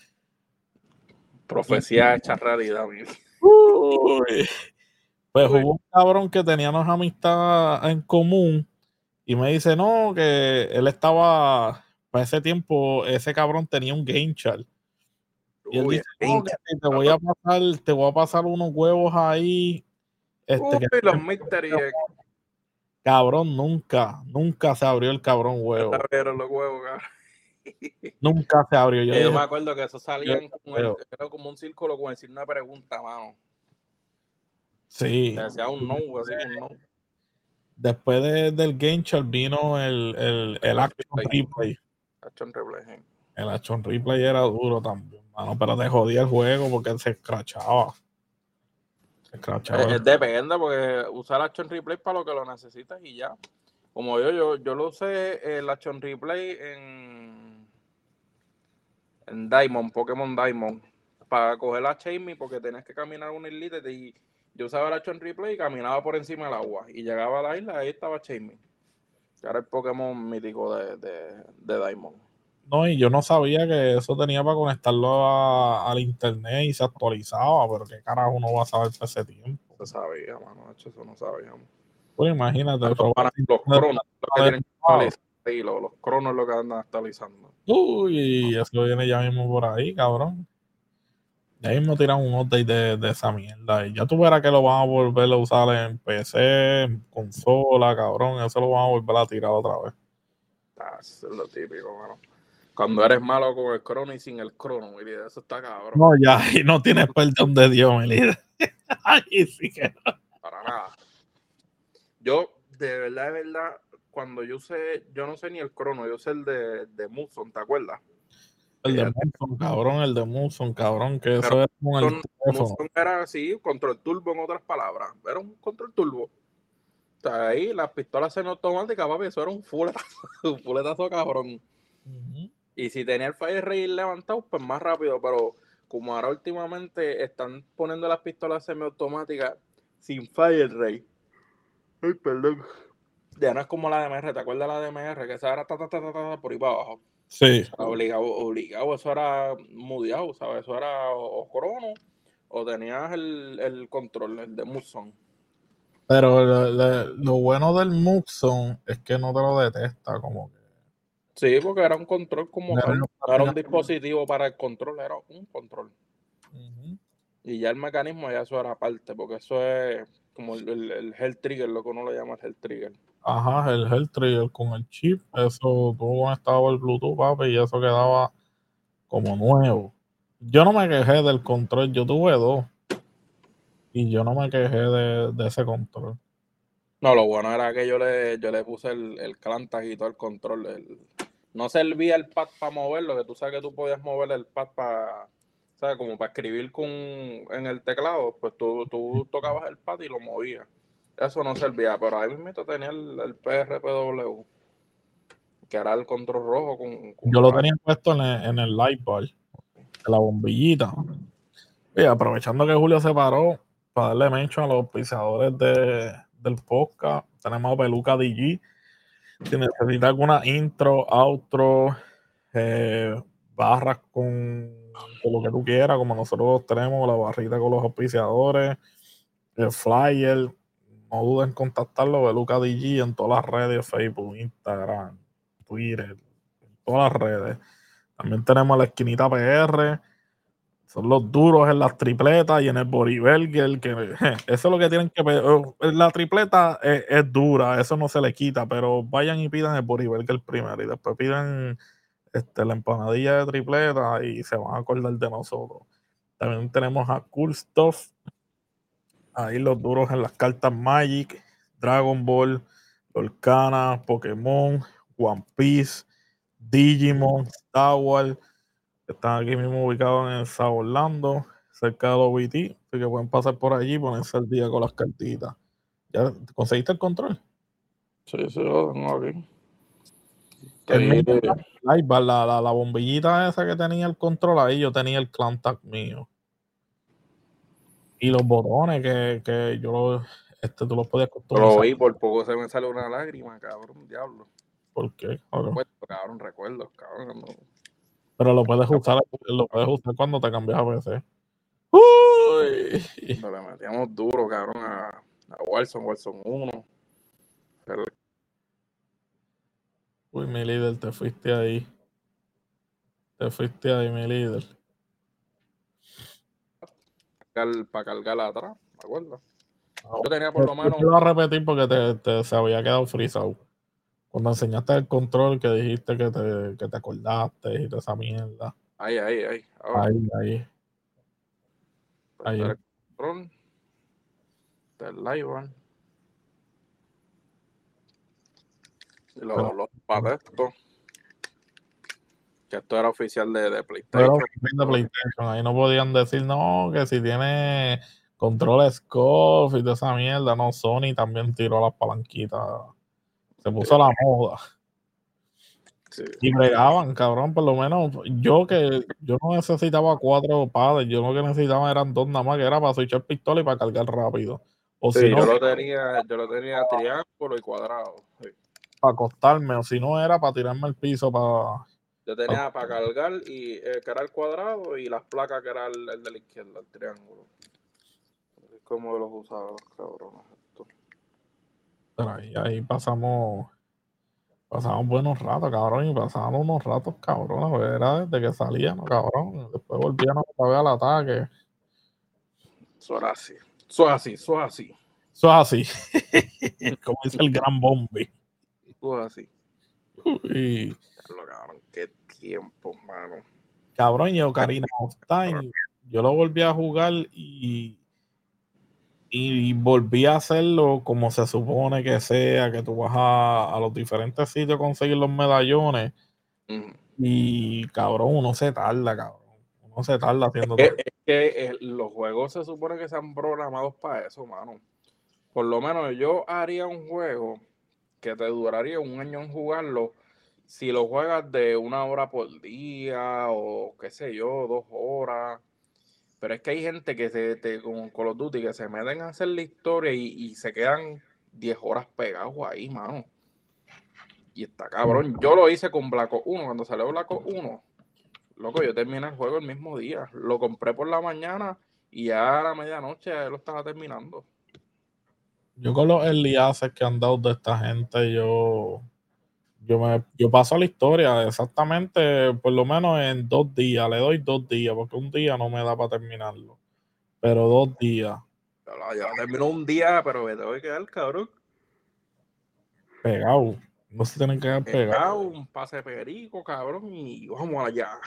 Profecía hecha realidad, mi. Uy. Pues Uy. hubo un cabrón que teníamos amistad en común y me dice, no, que él estaba, para ese tiempo, ese cabrón tenía un game chat. Y él Uy, dice, no, que hincha. te voy a pasar, te voy a pasar unos huevos ahí. Este, Uy, que los Mystery Egg. cabrón, nunca, nunca se abrió el cabrón huevo. Abrieron los huevos, cabrón. Nunca se abrió. Yo, Yo dije, me acuerdo que eso salían como, el, huevo. era como un círculo con decir una pregunta, mano. Sí. Te decía un no, así un no. Después de, del game chat vino el, el, el Action Replay. Action Replay. El Action Replay era duro también, mano, pero te jodía el juego porque se escrachaba. Se escrachaba. Eh, depende, porque usar Action Replay para lo que lo necesitas y ya. Como yo, yo, yo lo usé el Action Replay en, en Diamond, Pokémon Diamond, para coger la Chame porque tenías que caminar una islita y yo usaba el Action Replay y caminaba por encima del agua y llegaba a la isla y ahí estaba Chame. Que era el Pokémon mítico de, de, de Diamond. No, y yo no sabía que eso tenía para conectarlo a, al internet y se actualizaba, pero qué carajo uno va a saber para ese tiempo. Se sabía, mano, hecho, eso no sabíamos. Pues imagínate, Los, los cronos, lo que tienen que actualizar ahí, los, los cronos lo que andan actualizando. Uy, eso viene ya mismo por ahí, cabrón. Ya mismo tiran un update de, de esa mierda. Y ya tú verás que lo van a volver a usar en P C, en consola, cabrón. Eso lo van a volver a tirar otra vez. Ah, eso es lo típico, mano. Cuando eres malo con el crono y sin el crono, mi líder, eso está cabrón. No, ya, y no tienes perdón de Dios, mi líder. Ay, sí que no. Para nada. Yo, de verdad, de verdad, cuando yo usé, yo no sé ni el crono, yo sé el de, de Muson, ¿te acuerdas? El de Muson, cabrón, el de Muson, cabrón, que eso era con el teléfono. Muson era así, control turbo en otras palabras, era un control turbo. O sea, ahí las pistolas semiautomáticas, papi, eso era un fuletazo, un fuletazo cabrón. Uh-huh. Y si tenía el fire rate levantado, pues más rápido, pero como ahora últimamente están poniendo las pistolas semiautomáticas sin fire rate. Ay, perdón. Ya no es como la D M R, ¿te acuerdas de la D M R? Que esa era ta, ta, ta, ta, ta, por ahí para abajo. Sí. O sea, obligado, obligado, eso era mudeado, ¿sabes? Eso era o, o crono o tenías el, el control, el de Muson. Pero lo, lo, lo bueno del Muson es que no te lo detecta como que. Sí, porque era un control como no tal. No era un dispositivo para el control, era un control. Uh-huh. Y ya el mecanismo ya eso era aparte, porque eso es como el, el, el Health Trigger, lo que uno le llama el Health Trigger. Ajá, el Health Trigger con el chip, eso tú conectabas el Bluetooth, papi, y eso quedaba como nuevo. Yo no me quejé del control, yo tuve dos. Y yo no me quejé de, de ese control. No, lo bueno era que yo le, yo le puse el, el Clantac y todo el control. El, no servía el pad para moverlo, que tú sabes que tú podías mover el pad para, ¿sabes? Como para escribir con, en el teclado, pues tú, tú tocabas el pad y lo movías. Eso no servía, pero ahí mismo tenía el, el P R P W, que era el control rojo con... con yo lo tenía puesto en el, en el light bar, en la bombillita. Y aprovechando que Julio se paró, para darle mention a los pisadores de, del podcast, tenemos a Peluca D G. Si necesita alguna intro, outro, eh, barras con, con lo que tú quieras, como nosotros tenemos, la barrita con los auspiciadores, el flyer, no duden en contactarlo, Beluca D G en todas las redes, Facebook, Instagram, Twitter, en todas las redes. También tenemos la esquinita P R, son los duros en las tripletas y en el bodyburger, que eso es lo que tienen que ver. La tripleta es, es dura, eso no se le quita, pero vayan y pidan el bodyburger primero y después pidan este, la empanadilla de tripleta y se van a acordar de nosotros. También tenemos a Cool Stuff, ahí los duros en las cartas Magic, Dragon Ball, Volcana, Pokémon, One Piece, Digimon, Star Wars. Están aquí mismo ubicados en South Orlando, cerca de O B T, así que pueden pasar por allí y ponerse al día con las cartitas. ¿Ya conseguiste el control? Sí, sí, lo tengo aquí. El la, la, la bombillita esa que tenía el control ahí, yo tenía el Clantac mío. Y los botones que, que yo lo, este, tú los podías Yo lo customizar. vi, por poco se me sale una lágrima, cabrón, diablo. ¿Por qué? Cabrón? Recuerdo, cabrón, recuerdo, cabrón. No. Pero lo puedes usar, lo puedes usar cuando te cambias a P C. Uy. Cuando le metíamos duro, cabrón, a, a Warzone, Warzone uno. Pero, Uy, mi líder, te fuiste ahí. Te fuiste ahí, mi líder. para cargar atrás, ¿me acuerdo? No, Yo tenía por lo menos. Yo te lo voy a repetir porque te, te- se había quedado frisado. Cuando enseñaste el control que dijiste que te, que te acordaste y toda esa mierda. Ahí, ahí, ahí. Ahora, Ahí, ahí, pues, ahí. el control del live, y los, Pero, los patestos, que esto era oficial de, de pero PlayStation. de PlayStation, ahí no podían decir no, que si tiene control scope y toda esa mierda. No, Sony también tiró las palanquitas. Se puso Sí. la moda. Sí. Y bregaban, cabrón, por lo menos yo que yo no necesitaba cuatro padres, yo lo que necesitaba eran dos nada más, que era para switchar pistola y para cargar rápido. O si Sí, no, yo lo tenía, yo lo tenía triángulo y cuadrado. Sí. para acostarme, o si no era para tirarme al piso para... Yo tenía para cargar y eh, que era el cuadrado y las placas que era el, el de la izquierda, el triángulo. Es como los usaba los cabrones. Esto. Pero ahí, ahí pasamos, pasamos buenos ratos, cabrón, y pasábamos unos ratos, cabrón, pues era desde que salíamos, cabrón, después volvíamos otra vez al ataque. Eso era así, eso es así, eso es así. Eso es así, como dice el gran Bombi. Eso es así. Y, Lo cabrón, qué tiempo, mano. cabrón, y Ocarina of Time, yo lo volví a jugar y, y volví a hacerlo como se supone que sea, que tú vas a, a los diferentes sitios a conseguir los medallones. Uh-huh. Y cabrón, uno se tarda, cabrón. Uno se tarda haciendo Es, todo. es que eh, los juegos se supone que sean programados para eso, mano. Por lo menos yo haría un juego que te duraría un año en jugarlo si lo juegas de una hora por día o qué sé yo, dos horas. Pero es que hay gente que se, te, con Call of Duty que se meten a hacer la historia y, y se quedan diez horas pegados ahí, mano. Y está cabrón. Yo lo hice con Black Ops uno, cuando salió Black Ops uno. Loco, yo terminé el juego el mismo día. Lo compré por la mañana y ya a la medianoche lo estaba terminando. Yo con los early access que han dado de esta gente, yo, yo me yo paso la historia exactamente, por lo menos en dos días. Le doy dos días, porque un día no me da para terminarlo. Pero dos días. Ya, ya terminó un día, pero me tengo que quedar, cabrón. Pegado. No se tienen que quedar pegados. Un pase perico, cabrón, y vamos allá.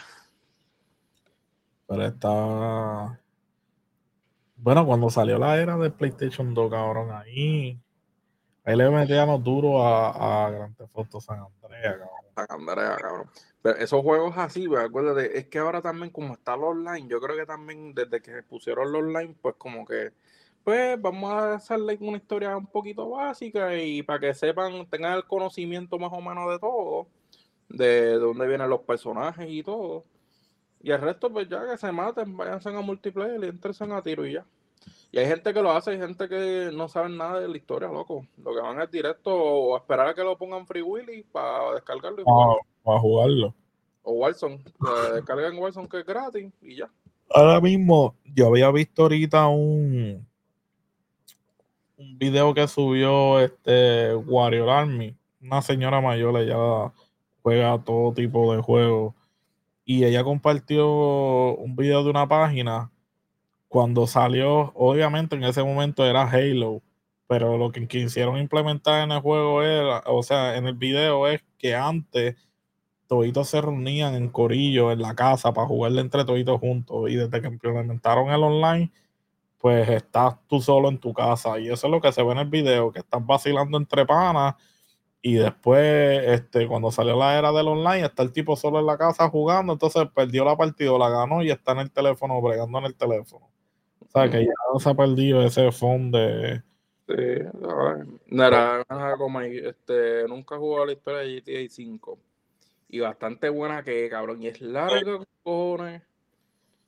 Pero está. Bueno, cuando salió la era de PlayStation dos, cabrón, ahí. Ahí le metíamos duro a, a Grand Theft Auto San Andreas, cabrón. San Andrea, cabrón. Pero esos juegos así, pues, acuérdate, es que ahora también como está el online, yo creo que también desde que pusieron el online, pues como que, pues vamos a hacerle una historia un poquito básica y para que sepan, tengan el conocimiento más o menos de todo, de, de dónde vienen los personajes y todo. Y el resto, pues ya que se maten, váyanse a multiplayer y entren a tiro y ya. Y hay gente que lo hace, hay gente que no sabe nada de la historia, loco. Lo que van es directo o a esperar a que lo pongan Free Willy para descargarlo y jugarlo. Para jugarlo. O Warzone, que descarguen Warzone que es gratis y ya. Ahora mismo, yo había visto ahorita un, un video que subió este Warrior Army. Una señora mayor, ella juega todo tipo de juegos. Y ella compartió un video de una página cuando salió, obviamente en ese momento era Halo, pero lo que quisieron implementar en el juego era, o sea, en el video es que antes toditos se reunían en corillo en la casa para jugarle entre toditos juntos, y desde que implementaron el online, pues estás tú solo en tu casa, y eso es lo que se ve en el video, que estás vacilando entre panas. Y después, este, cuando salió la era del online, está el tipo solo en la casa jugando, entonces perdió la partida, la ganó y está en el teléfono, bregando en el teléfono. O sea, que ya se ha perdido ese fondo de... Sí, no era nada como este, nunca he jugado la historia de G T A cinco. Y bastante buena que, cabrón, y es larga, cojones.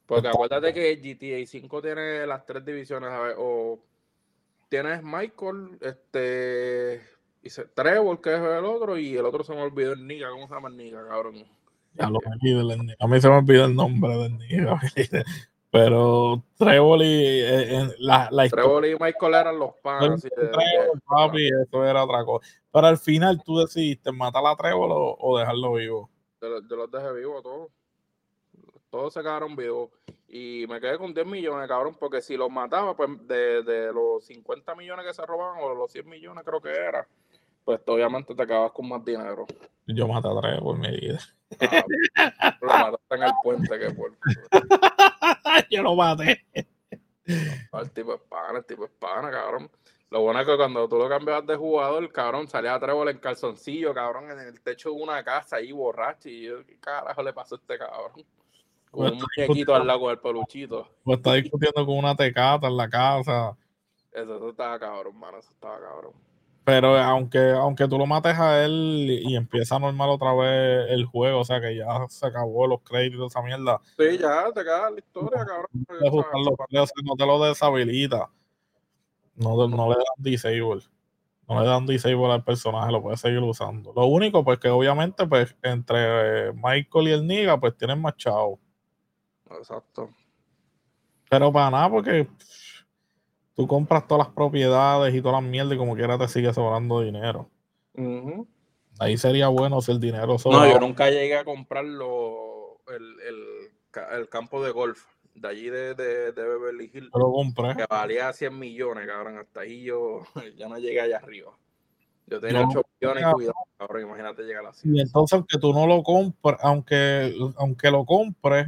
Porque acuérdate que G T A cinco tiene las tres divisiones, a ver, o tienes Michael, este, y se- Trevor, que es el otro, y el otro se me olvidó el Niga, ¿cómo se llama el Niga, cabrón? Ya lo metí del Niga. A mí se me olvidó el nombre del Niga. Pero Trevor y eh, en la, la historia Trevor y Michael eran los panas, así de, de- Trevor, papi, eso era otra cosa. Pero al final tú decidiste matar a Trevor o, o dejarlo vivo. de los- de los dejé vivos todos. Todos se quedaron vivos. Y me quedé con diez millones, cabrón, porque si los mataba, pues de, de los cincuenta millones que se robaban, o los cien millones creo que era, pues obviamente te acabas con más dinero. Yo maté a Trevor, mi vida. Ah, lo mataste en el puente, que por. Yo lo maté. El tipo es pana, el tipo es pana, cabrón. Lo bueno es que cuando tú lo cambiabas de jugador, cabrón, salía a Trevor en calzoncillo, cabrón, en el techo de una casa ahí borracho. Y yo, ¿qué carajo le pasó a este cabrón? Con un muñequito al lado con el peluchito. Pues está discutiendo con una tecata en la casa. Eso, eso estaba cabrón, mano, eso estaba cabrón. Pero aunque, aunque tú lo mates a él y empieza normal otra vez el juego, o sea que ya se acabó los créditos, esa mierda. Sí, ya te queda la historia, cabrón. No, ajustar los créditos, no te lo deshabilita. No, no le dan disable. No le dan disable al personaje, lo puedes seguir usando. Lo único, pues que obviamente, pues, entre Michael y el Niga, pues tienen más chavo. Exacto. Pero para nada, porque pff, tú compras todas las propiedades y todas las mierdas y como quiera te sigue sobrando dinero. Uh-huh. Ahí sería bueno si el dinero No, sobraba. yo nunca llegué a comprar lo, el, el, el campo de golf de allí de, de, de Beverly Hills. Yo lo compré. Que valía cien millones, cabrón. Hasta ahí yo ya no llegué allá arriba. Yo tenía yo, ocho millones y cuidado, cabrón. Imagínate llegar a cien. Y entonces, aunque tú no lo compres, aunque, aunque lo compres,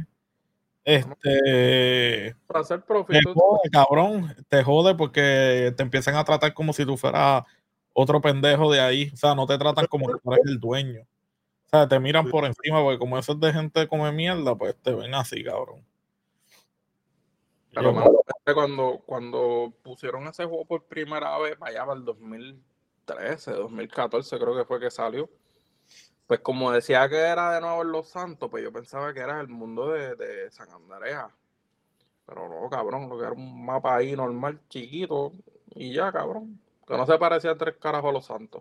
este. Para hacer profit. Te jode, cabrón. Te jode porque te empiezan a tratar como si tú fueras otro pendejo de ahí. O sea, no te tratan como si fueras el dueño. O sea, te miran por encima, porque como eso es de gente que come mierda, pues te ven así, cabrón. Pero yo, me cuando, cuando pusieron ese juego por primera vez, allá para el dos mil trece, dos mil catorce creo que fue que salió. Pues como decía que era de nuevo en Los Santos, pues yo pensaba que era el mundo de, de San Andreas. Pero no, cabrón, lo que era un mapa ahí normal, chiquito, y ya, cabrón. Que no se parecía a tres carajos a Los Santos.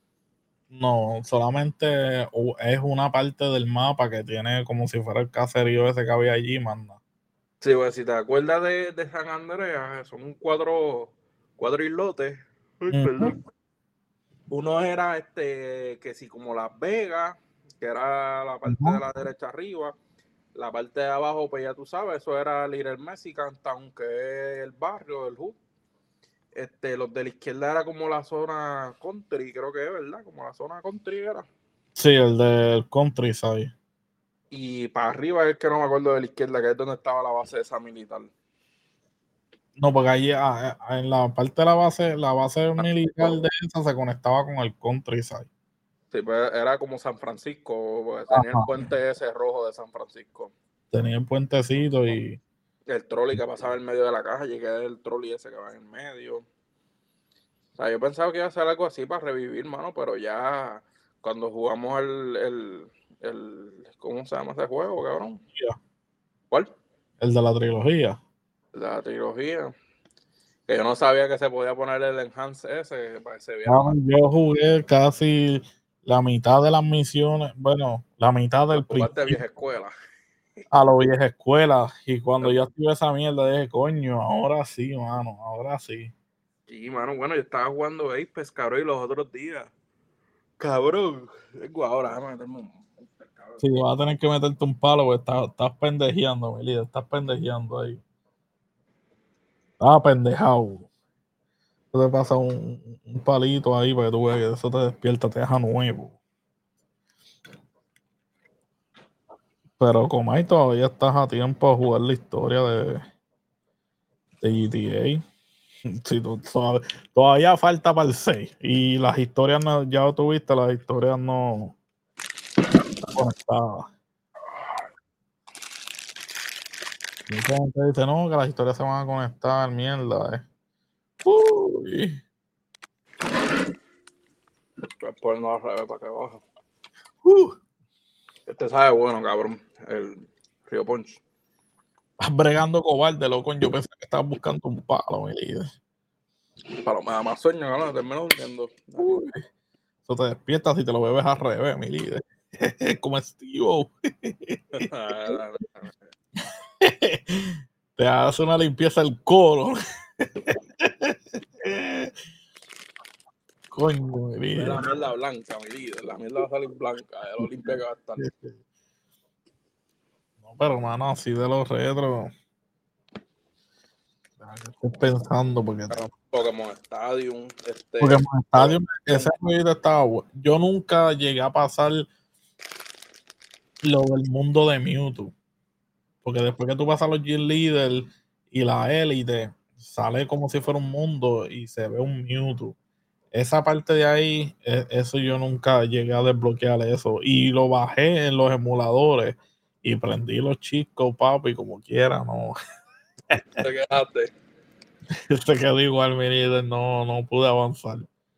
No, solamente es una parte del mapa que tiene como si fuera el caserío ese que había allí, manda. Sí, pues si te acuerdas de, de San Andreas, son cuatro, cuatro islotes. Ay, uh-huh. Perdón. Uno era este, que sí, como Las Vegas, que era la parte uh-huh. de la derecha arriba. La parte de abajo, pues ya tú sabes, eso era Little Mexican Town, que es el barrio, el hood. Este, los de la izquierda era como la zona country, creo que es, ¿verdad? Como la zona country era. Sí, el del countryside. Y para arriba es que no me acuerdo de la izquierda, que es donde estaba la base de esa militar. No, porque allí en la parte de la base, la base militar de esa se conectaba con el countryside. Sí, pues era como San Francisco, porque tenía Ajá. el puente ese rojo de San Francisco. Tenía el puentecito y... El trolley que pasaba en medio de la caja, llegué del trolley ese que va en el medio. O sea, yo pensaba que iba a ser algo así para revivir, mano, pero ya cuando jugamos el, el, el ¿cómo se llama ese juego, cabrón? ¿Cuál? El de la trilogía. El de la trilogía. Que yo no sabía que se podía poner el enhance ese para que se viera ah, yo jugué casi la mitad de las misiones, bueno, la mitad del principio. Vieja escuela. A lo vieja escuela. Y cuando sí. yo activé esa mierda, dije, coño, ahora sí, mano, ahora sí. Sí, mano, bueno, yo estaba jugando Apex, cabrón, y los otros días. Cabrón, vengo ahora, déjame meterme un... Sí, vas a tener que meterte un palo, porque estás, estás pendejeando, mi líder, estás pendejeando ahí. Ah, pendejado. Te pasa un, un palito ahí para que tú veas que eso te despierta, te deja nuevo. Pero como ahí todavía estás a tiempo a jugar la historia de, de G T A. Sí, todavía, todavía falta para el seis. Y las historias, no, ya tuviste, las historias no están conectadas. Mucha gente dice, no, que las historias se van a conectar, mierda. Eh. Uy. Pues ponerlo al revés para que baja. Uh. Este sabe bueno, cabrón. El Río Punch. bregando cobarde, loco. Yo pensé que estabas buscando un palo, mi líder. Para lo me da más sueño, cabrón, termino durmiendo. Uy, eso te despiertas y te lo bebes al revés, mi líder. Como Steve. Te hace una limpieza el colon. Coño, mi líder. La mierda blanca, mi líder. La mierda va a salir blanca. Ya lo limpia que va a estar. No, pero mano, así de los retros. Estoy pensando porque Pokémon Stadium. Este, Pokémon Stadium, ese jueguito estaba bueno. Yo nunca llegué a pasar lo del mundo de Mewtwo. Porque después que tú pasas los Gym Leader y la élite, sale como si fuera un mundo y se ve un Mewtwo. Esa parte de ahí, eso yo nunca llegué a desbloquear eso. Y lo bajé en los emuladores y prendí los chicos, papi, como quiera, no. Te quedaste. Se quedó igual, mi líder, no, no pude avanzar.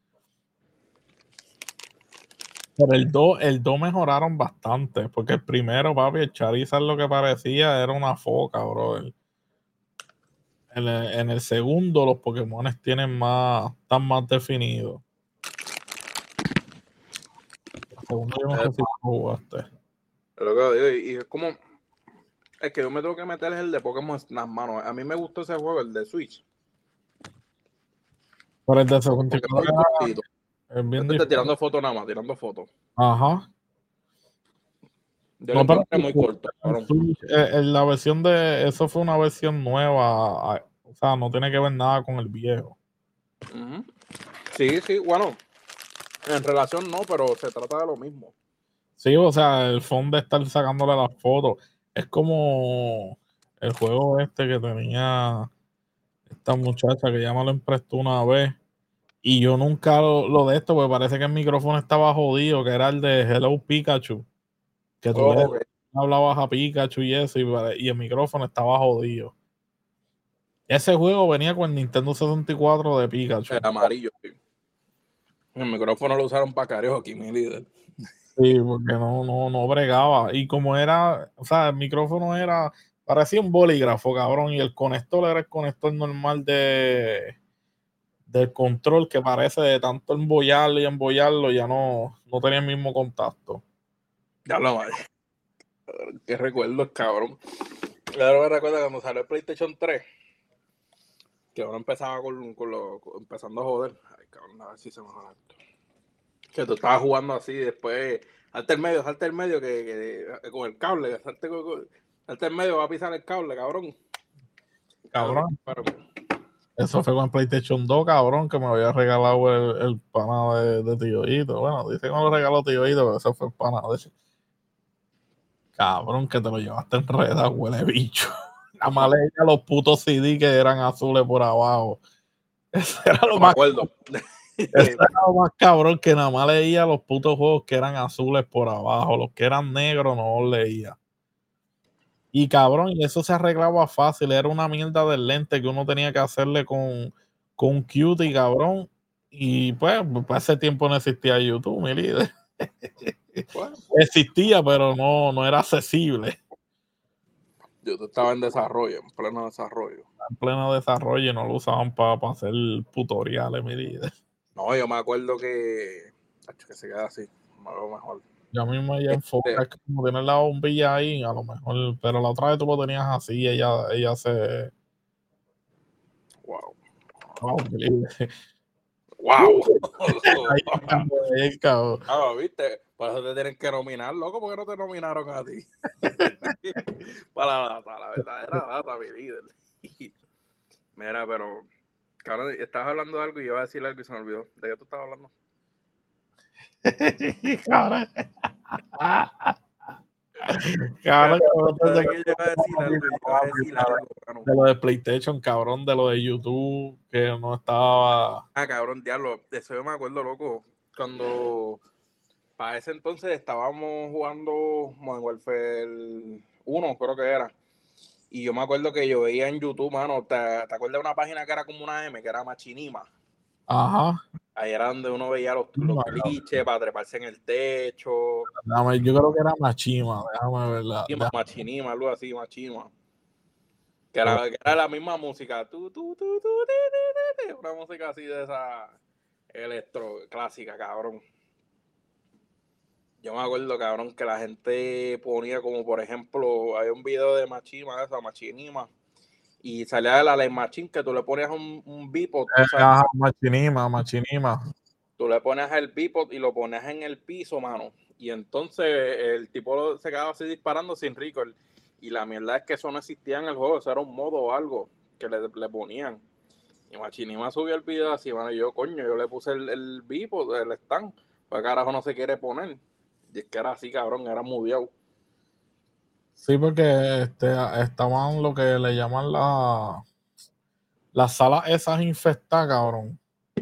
Pero el dos el dos mejoraron bastante, porque el primero, papi, el Charizard lo que parecía era una foca, bro. En el, en el segundo los Pokémones tienen más, están más definidos. El segundo yo no sé si lo jugaste. Lo que digo, y, y es como... Es que yo me tengo que meter es el de Pokémon Snap, mano. A mí me gustó ese juego, el de Switch. Pero el de sesenta y cuatro es muy cortito. es bien Este está tirando fotos nada más, tirando fotos. Ajá. Yo No, lo pero encontré muy corto. en Switch, eh, en la versión de... Eso fue una versión nueva. ah, O sea, no tiene que ver nada con el viejo. Uh-huh. Sí, sí, bueno. En relación no, pero se trata de lo mismo. Sí, o sea, el fondo de estar sacándole las fotos. Es como el juego este que tenía esta muchacha que ya me lo emprestó una vez. Y yo nunca lo, lo de esto, porque parece que el micrófono estaba jodido, que era el de Hello Pikachu. Que tú Oh, le okay. hablabas a Pikachu y eso, y, y el micrófono estaba jodido. Ese juego venía con el Nintendo sesenta y cuatro de Pikachu. El amarillo, sí. El micrófono lo usaron para karaoke, mi líder. Sí, porque no, no, no bregaba. Y como era, o sea, el micrófono era, parecía un bolígrafo, cabrón, y el conector era el conector normal de del control, que parece de tanto embollarlo y embollarlo, ya no, no tenía el mismo contacto. Ya lo vaya. Qué recuerdos, cabrón. Claro, me recuerda cuando salió el PlayStation tres. Que ahora empezaba con, con lo, con, empezando a joder. Ay, cabrón, a ver si se me jala esto. Que tú estabas jugando así, después, salte el medio, salte el medio, que, que con el cable, salte, salte el medio, va a pisar el cable, cabrón. Cabrón. cabrón. Eso fue con PlayStation dos, cabrón, que me había regalado el, el pana de, de Tío Hito. Bueno, dice que me lo regaló Tío Hito, pero eso fue el pana de ese. Cabrón, que te lo llevaste enredado, huele bicho. Nada más leía los putos C D que eran azules por abajo. Eso era lo no más. Me acuerdo. Eso era lo más cabrón, que nada más leía los putos juegos que eran azules por abajo. Los que eran negros no los leía. Y cabrón, y eso se arreglaba fácil. Era una mierda del lente que uno tenía que hacerle con, con Qt, cabrón. Y pues, para ese tiempo no existía YouTube, mi líder. Bueno, existía, pero no, no era accesible. Yo estaba en desarrollo, en pleno desarrollo. En pleno desarrollo y no lo usaban para pa hacer tutoriales, mi líder. No, yo me acuerdo que, que se queda así, a lo mejor. Ya mismo ella enfoca, es como tener la bombilla ahí, a lo mejor, pero la otra vez tú lo tenías así, ella, ella se... Wow. Wow, mi líder. Wow. Ahí, cabrón. Ah, viste, por eso te tienen que nominar, loco, porque no te nominaron a ti. Para la data, la verdadera data, mi líder. Mira, pero, cabrón, estabas hablando de algo y yo iba a decir algo y se me olvidó. ¿De qué tú estabas hablando? Cabrón. Cabrón, de lo de PlayStation, cabrón, de lo de YouTube, que no estaba. Ah, cabrón, diablo, de eso yo me acuerdo, loco. Cuando para ese entonces estábamos jugando Modern Warfare uno, creo que era. Y yo me acuerdo que yo veía en YouTube, mano, ¿te, te acuerdas de una página que era como una M, que era Machinima? Ajá. Ahí era donde uno veía los, los no, glitches no. para treparse en el techo. Déjame, yo creo que era Machima, déjame verla. Sí, déjame. Machinima, algo así, Machima. Que era, que era la misma música. Tu, tu, tu, tu, ti, ti, ti, una música así de esa electro clásica, cabrón. Yo me acuerdo, cabrón, que la gente ponía como, por ejemplo, hay un video de Machima, esa Machinima, y salía de la Ley Machine que tú le ponías un, un bipod, Eh, tú sabes, ajá, machinima, machinima. tú le ponías el bipod y lo ponías en el piso, mano, y entonces el tipo se quedaba así disparando sin record, y la mierda es que eso no existía en el juego, eso era un modo o algo que le, le ponían. Y Machinima subió el video así, mano, y yo, coño, yo le puse el, el bipod, el stand, pues carajo no se quiere poner. Y es que era así, cabrón, era mudeado. Sí, porque este, estaban lo que le llaman la, las salas esas infectadas, cabrón.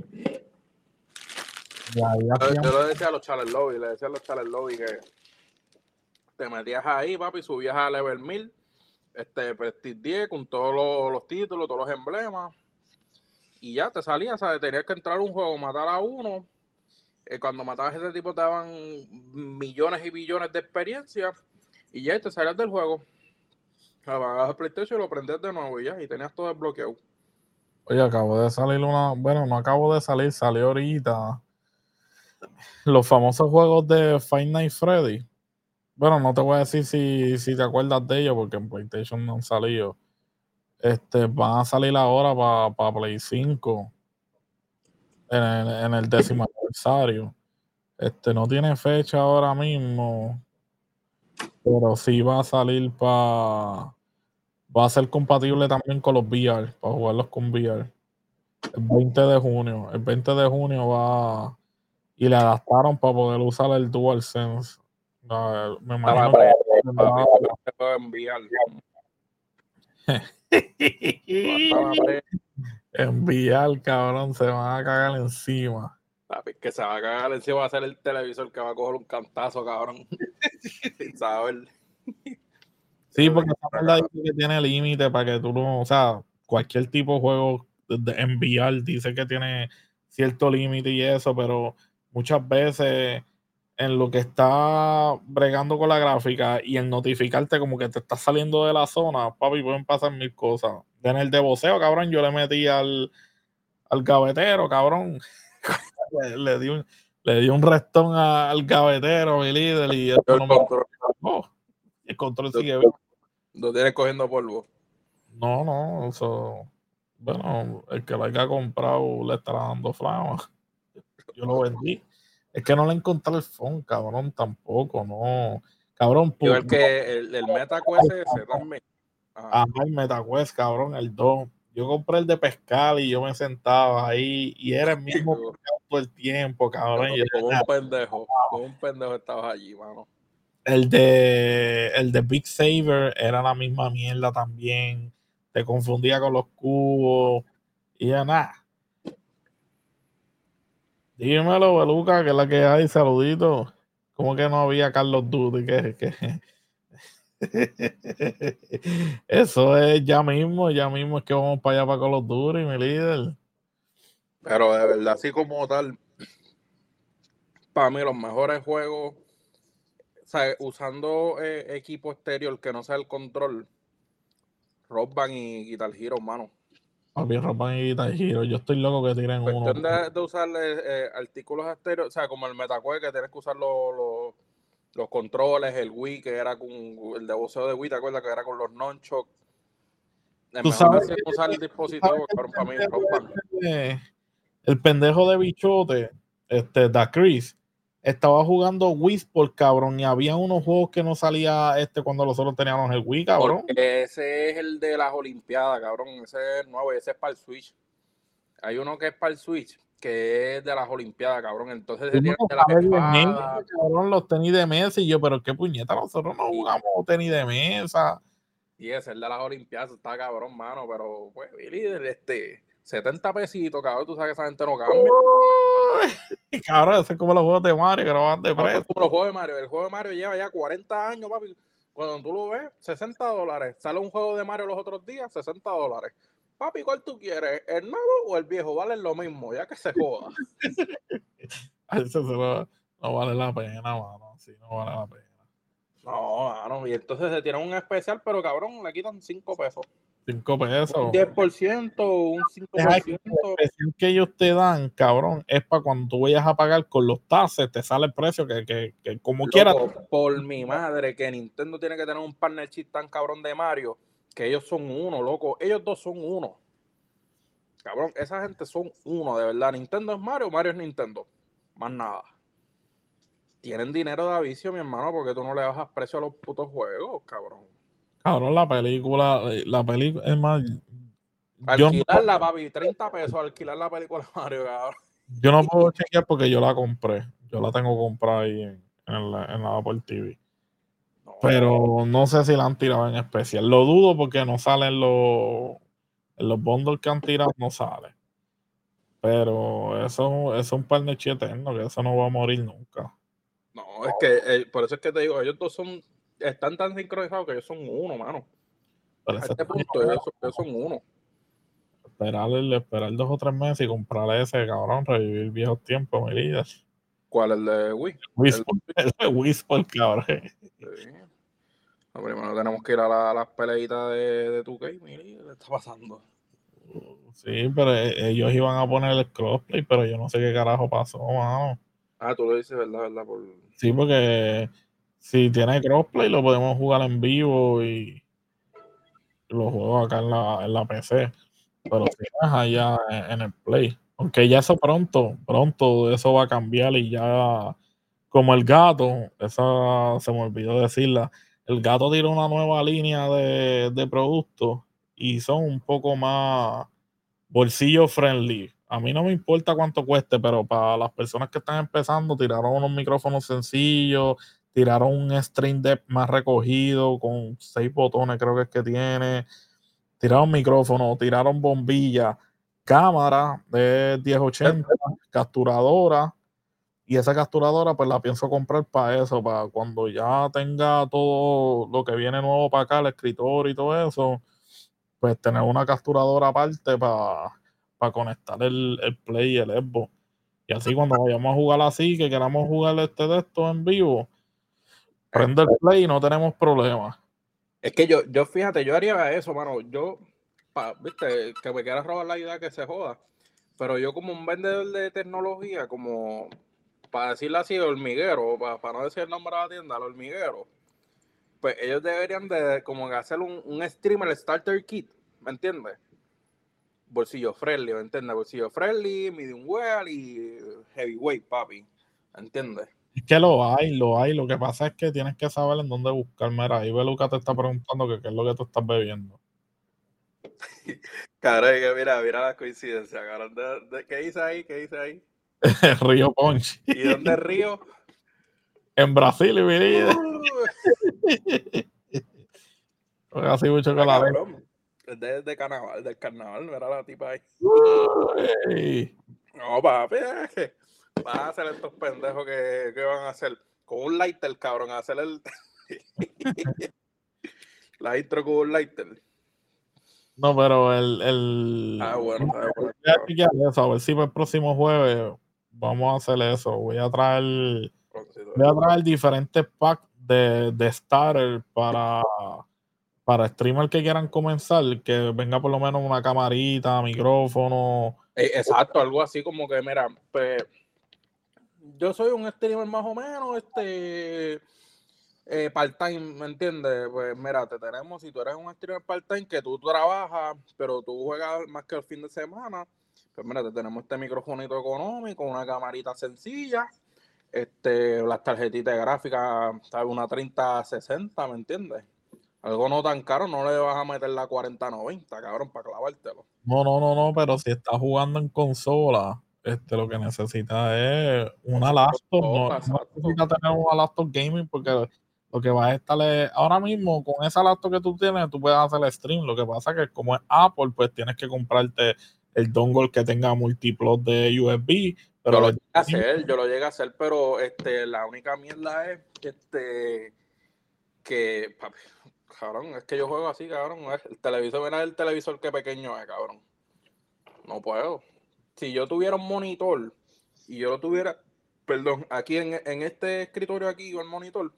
Y ahí Yo, hacían... yo le decía a los challenge lobby, le decía a los challenge lobby que te metías ahí, papi, subías a level mil, este, Prestige diez con todos los, los títulos, todos los emblemas, y ya te salías, ¿sabes? Tenías que entrar a un juego, matar a uno. Eh, cuando matabas a ese tipo te daban millones y billones de experiencia, y ya te salías del juego. Apagabas el PlayStation y lo prendías de nuevo y ya, y tenías todo desbloqueado. Oye, acabo de salir una... Bueno, no acabo de salir, salió ahorita. Los famosos juegos de Five Nights at Freddy. Bueno, no te voy a decir si, si te acuerdas de ellos, porque en PlayStation no han salido. Este, van a salir ahora para pa Play cinco en el, en el décimo aniversario. Este, no tiene fecha ahora mismo, pero sí va a salir para... Va a ser compatible también con los V R, para jugarlos con V R. El veinte de junio. El veinte de junio va... Y le adaptaron para poder usar el DualSense. No, me imagino Papi, que... papi, te puedo enviar. Enviar, cabrón, se van a cagar encima. Papi, que se va a cagar encima, va a ser el televisor que va a coger un cantazo, cabrón. Sin saber. Sí, porque esa verdad dice que tiene límite para que tú no, o sea, cualquier tipo de juego de enviar dice que tiene cierto límite y eso, pero muchas veces en lo que está bregando con la gráfica y en notificarte como que te estás saliendo de la zona, papi, pueden pasar mil cosas. En el de voceo, cabrón, yo le metí al, al gavetero, cabrón. le, le di un, le di un restón a- al gavetero, mi líder, y esto El no me... control, Oh, el control lo, sigue. lo- lo tienes cogiendo polvo. No, no, eso... Bueno, el que lo haya comprado le estará dando flama. Yo lo vendí. Es que no le encontré el phone, cabrón, tampoco, no. Cabrón, Igual pu- que el, el MetaQuest ese también. Ajá. ajá, el MetaQuest, cabrón, el dos. Yo compré el de pescar y yo me sentaba ahí y era el mismo pescado todo el tiempo, cabrón. Y yo, Como un pendejo, como un pendejo estabas allí, mano. el de el de Big Saver era la misma mierda también. Te confundía con los cubos y ya nada. Dímelo, Beluca, que es la que hay, saludito. ¿Cómo que no había Carlos Duty? ¿Qué, qué? Eso es ya mismo, ya mismo es que vamos para allá para Call of Duty, mi líder. Pero de verdad, así como tal, para mí los mejores juegos, o sea, usando eh, equipo exterior que no sea el control, Rock Band y Guitar Hero, mano. Papi, Ropan y Guitar Hero. Yo estoy loco que tiren uno. Cuestión de, de usar eh, artículos exteriores, o sea, como el MetaQuest, que tienes que usar los, los, los controles, el Wii, que era con el de voceo de Wii, ¿te acuerdas? Que era con los nonchos. Es Tú mejor sabes, así que- usar el tú dispositivo, sabes que el cabrón, para mí, pendejo Rock Band. de, el pendejo de bichote, este, Da Chris, estaba jugando Wii Sport, cabrón, y había unos juegos que no salía este cuando nosotros teníamos el Wii, cabrón. Porque ese es el de las Olimpiadas, cabrón. Ese es nuevo, ese es para el Switch. Hay uno que es para el Switch, que es de las Olimpiadas, cabrón. Entonces se Uno tiene de las sabe de espadas. mesa, cabrón, los tenis de mesa, y yo, pero qué puñeta, nosotros no jugamos tenis de mesa. Y ese es el de las Olimpiadas, está cabrón, mano. Pero, pues, líder, este, setenta pesitos, cabrón. Tú sabes que esa gente no cambia. Uy, cabrón, eso es como los juegos de Mario que no van de No, precio. como los juegos de Mario. El juego de Mario lleva ya cuarenta años, papi. Cuando tú lo ves, sesenta dólares. Sale un juego de Mario los otros días, sesenta dólares. Papi, ¿cuál tú quieres? ¿El nuevo o el viejo? Vale lo mismo, ya que se joda. Eso se va- no vale la pena, mano. Sí, no vale la pena. No, mano. Y entonces se tiene un especial, pero cabrón, le quitan cinco pesos. cinco pesos. Un diez por ciento, un cinco por La ciento. especial que ellos te dan, cabrón, es para cuando tú vayas a pagar con los taxes, te sale el precio que, que, que como quieras. Por mi madre, que Nintendo tiene que tener un partnership tan cabrón de Mario, que ellos son uno, loco. Ellos dos son uno. Cabrón, esa gente son uno, de verdad. Nintendo es Mario, Mario es Nintendo. Más nada. Tienen dinero de avicio, mi hermano, porque tú no le bajas precio a los putos juegos, cabrón. Cabrón, la película, la película, es más, alquilarla, no, papi, treinta pesos, alquilar la película de Mario, cabrón. Yo no puedo chequear porque yo la compré. Yo la tengo comprada ahí en, en, la, en la Apple T V. No. Pero no sé si la han tirado en especial. Lo dudo porque no salen los, en los bundles que han tirado, no sale. Pero eso, eso es un partnership eterno, que eso no va a morir nunca. No, es que eh, por eso es que te digo, ellos dos son, están tan sincronizados que ellos son uno, mano. Pero a este punto, ellos, ellos son uno. Esperar, esperar dos o tres meses y comprar ese, cabrón, revivir viejos tiempos, mi vida. ¿Cuál? ¿El de Wii? Wii, el de Wii Sport, cabrón. Sí. No, primero tenemos que ir a la, las peleitas de, de tu K, mira, ¿qué está pasando? Sí, pero ellos iban a poner el crossplay, pero yo no sé qué carajo pasó, mano. Ah, tú lo dices, ¿verdad? ¿verdad? Por... Sí, porque si tiene crossplay lo podemos jugar en vivo y lo juego acá en la, en la P C. Pero si no es allá en, en el Play. Aunque ya eso pronto, pronto eso va a cambiar y ya como el gato, esa se me olvidó decirla, el gato tiene una nueva línea de, de productos y son un poco más bolsillo friendly. A mí no me importa cuánto cueste, pero para las personas que están empezando, tiraron unos micrófonos sencillos, tiraron un Stream Deck más recogido con seis botones, creo que es que tiene. Tiraron micrófono, tiraron bombilla, cámara de diez ochenta, capturadora. Y esa capturadora, pues la pienso comprar para eso, para cuando ya tenga todo lo que viene nuevo para acá, el escritorio y todo eso, pues tener una capturadora aparte para, para conectar el, el Play y el Xbox. Y así cuando vayamos a jugar así, que queramos jugar este de esto en vivo, prende el Play y no tenemos problemas. Es que yo, yo fíjate, yo haría eso, mano. Yo, pa, viste, que me quieras robar la idea que se joda. Pero yo como un vendedor de tecnología, como, para decirlo así, hormiguero, para, para no decir el nombre de la tienda, el hormiguero, pues ellos deberían de como que hacer un, un streamer starter kit, ¿me entiendes? Bolsillo friendly, ¿me entiendes? Bolsillo friendly, medium well y heavyweight, papi, ¿me entiendes? Es que lo hay, lo hay. Lo que pasa es que tienes que saber en dónde buscar. Mira, ahí Beluca te está preguntando que qué es lo que tú estás bebiendo. Cabrón, mira, mira la coincidencia, cabrón. ¿De, de, ¿Qué dice ahí? ¿Qué dice ahí? Río Punch. ¿Y dónde es Río? En Brasil, mi vida. Así mucho que la veo. Es de, de carnaval, del carnaval, mira la tipa ahí. Uy. No, papi, van a hacer estos pendejos que, que van a hacer con un lighter, cabrón, a hacer el la intro con un lighter. No, pero el, el... Ah, bueno, no, bueno, voy a chequear eso, a ver si para el próximo jueves vamos a hacer eso. Voy a traer voy a traer diferentes packs de, de starter para para streamers que quieran comenzar, que venga por lo menos una camarita, micrófono. Eh, exacto, algo así como que, mira, pues yo soy un streamer más o menos, este, eh, part-time, ¿me entiendes? Pues mira, te tenemos, si tú eres un streamer part-time que tú trabajas, pero tú juegas más que el fin de semana, pues mira, te tenemos este microfonito económico, una camarita sencilla, este, las tarjetitas gráficas, ¿sabes? Una treinta sesenta, ¿me entiendes? Algo no tan caro, no le vas a meter la cuarenta noventa, cabrón, para clavártelo. No, no, no, no, pero si estás jugando en consola, este, lo que necesitas es una laptop, no, no necesitas tener una laptop gaming porque lo que va a estar es, ahora mismo con esa laptop que tú tienes, tú puedes hacer el stream, lo que pasa es que como es Apple, pues tienes que comprarte el dongle que tenga múltiplos de U S B. Pero yo lo llegué a hacer, yo lo llegué a hacer, pero este, la única mierda es que este, que, papi, cabrón, es que yo juego así, cabrón, el televisor, mira el televisor que pequeño es, cabrón. No puedo. Si yo tuviera un monitor y yo lo tuviera, perdón, aquí en, en este escritorio aquí o el monitor,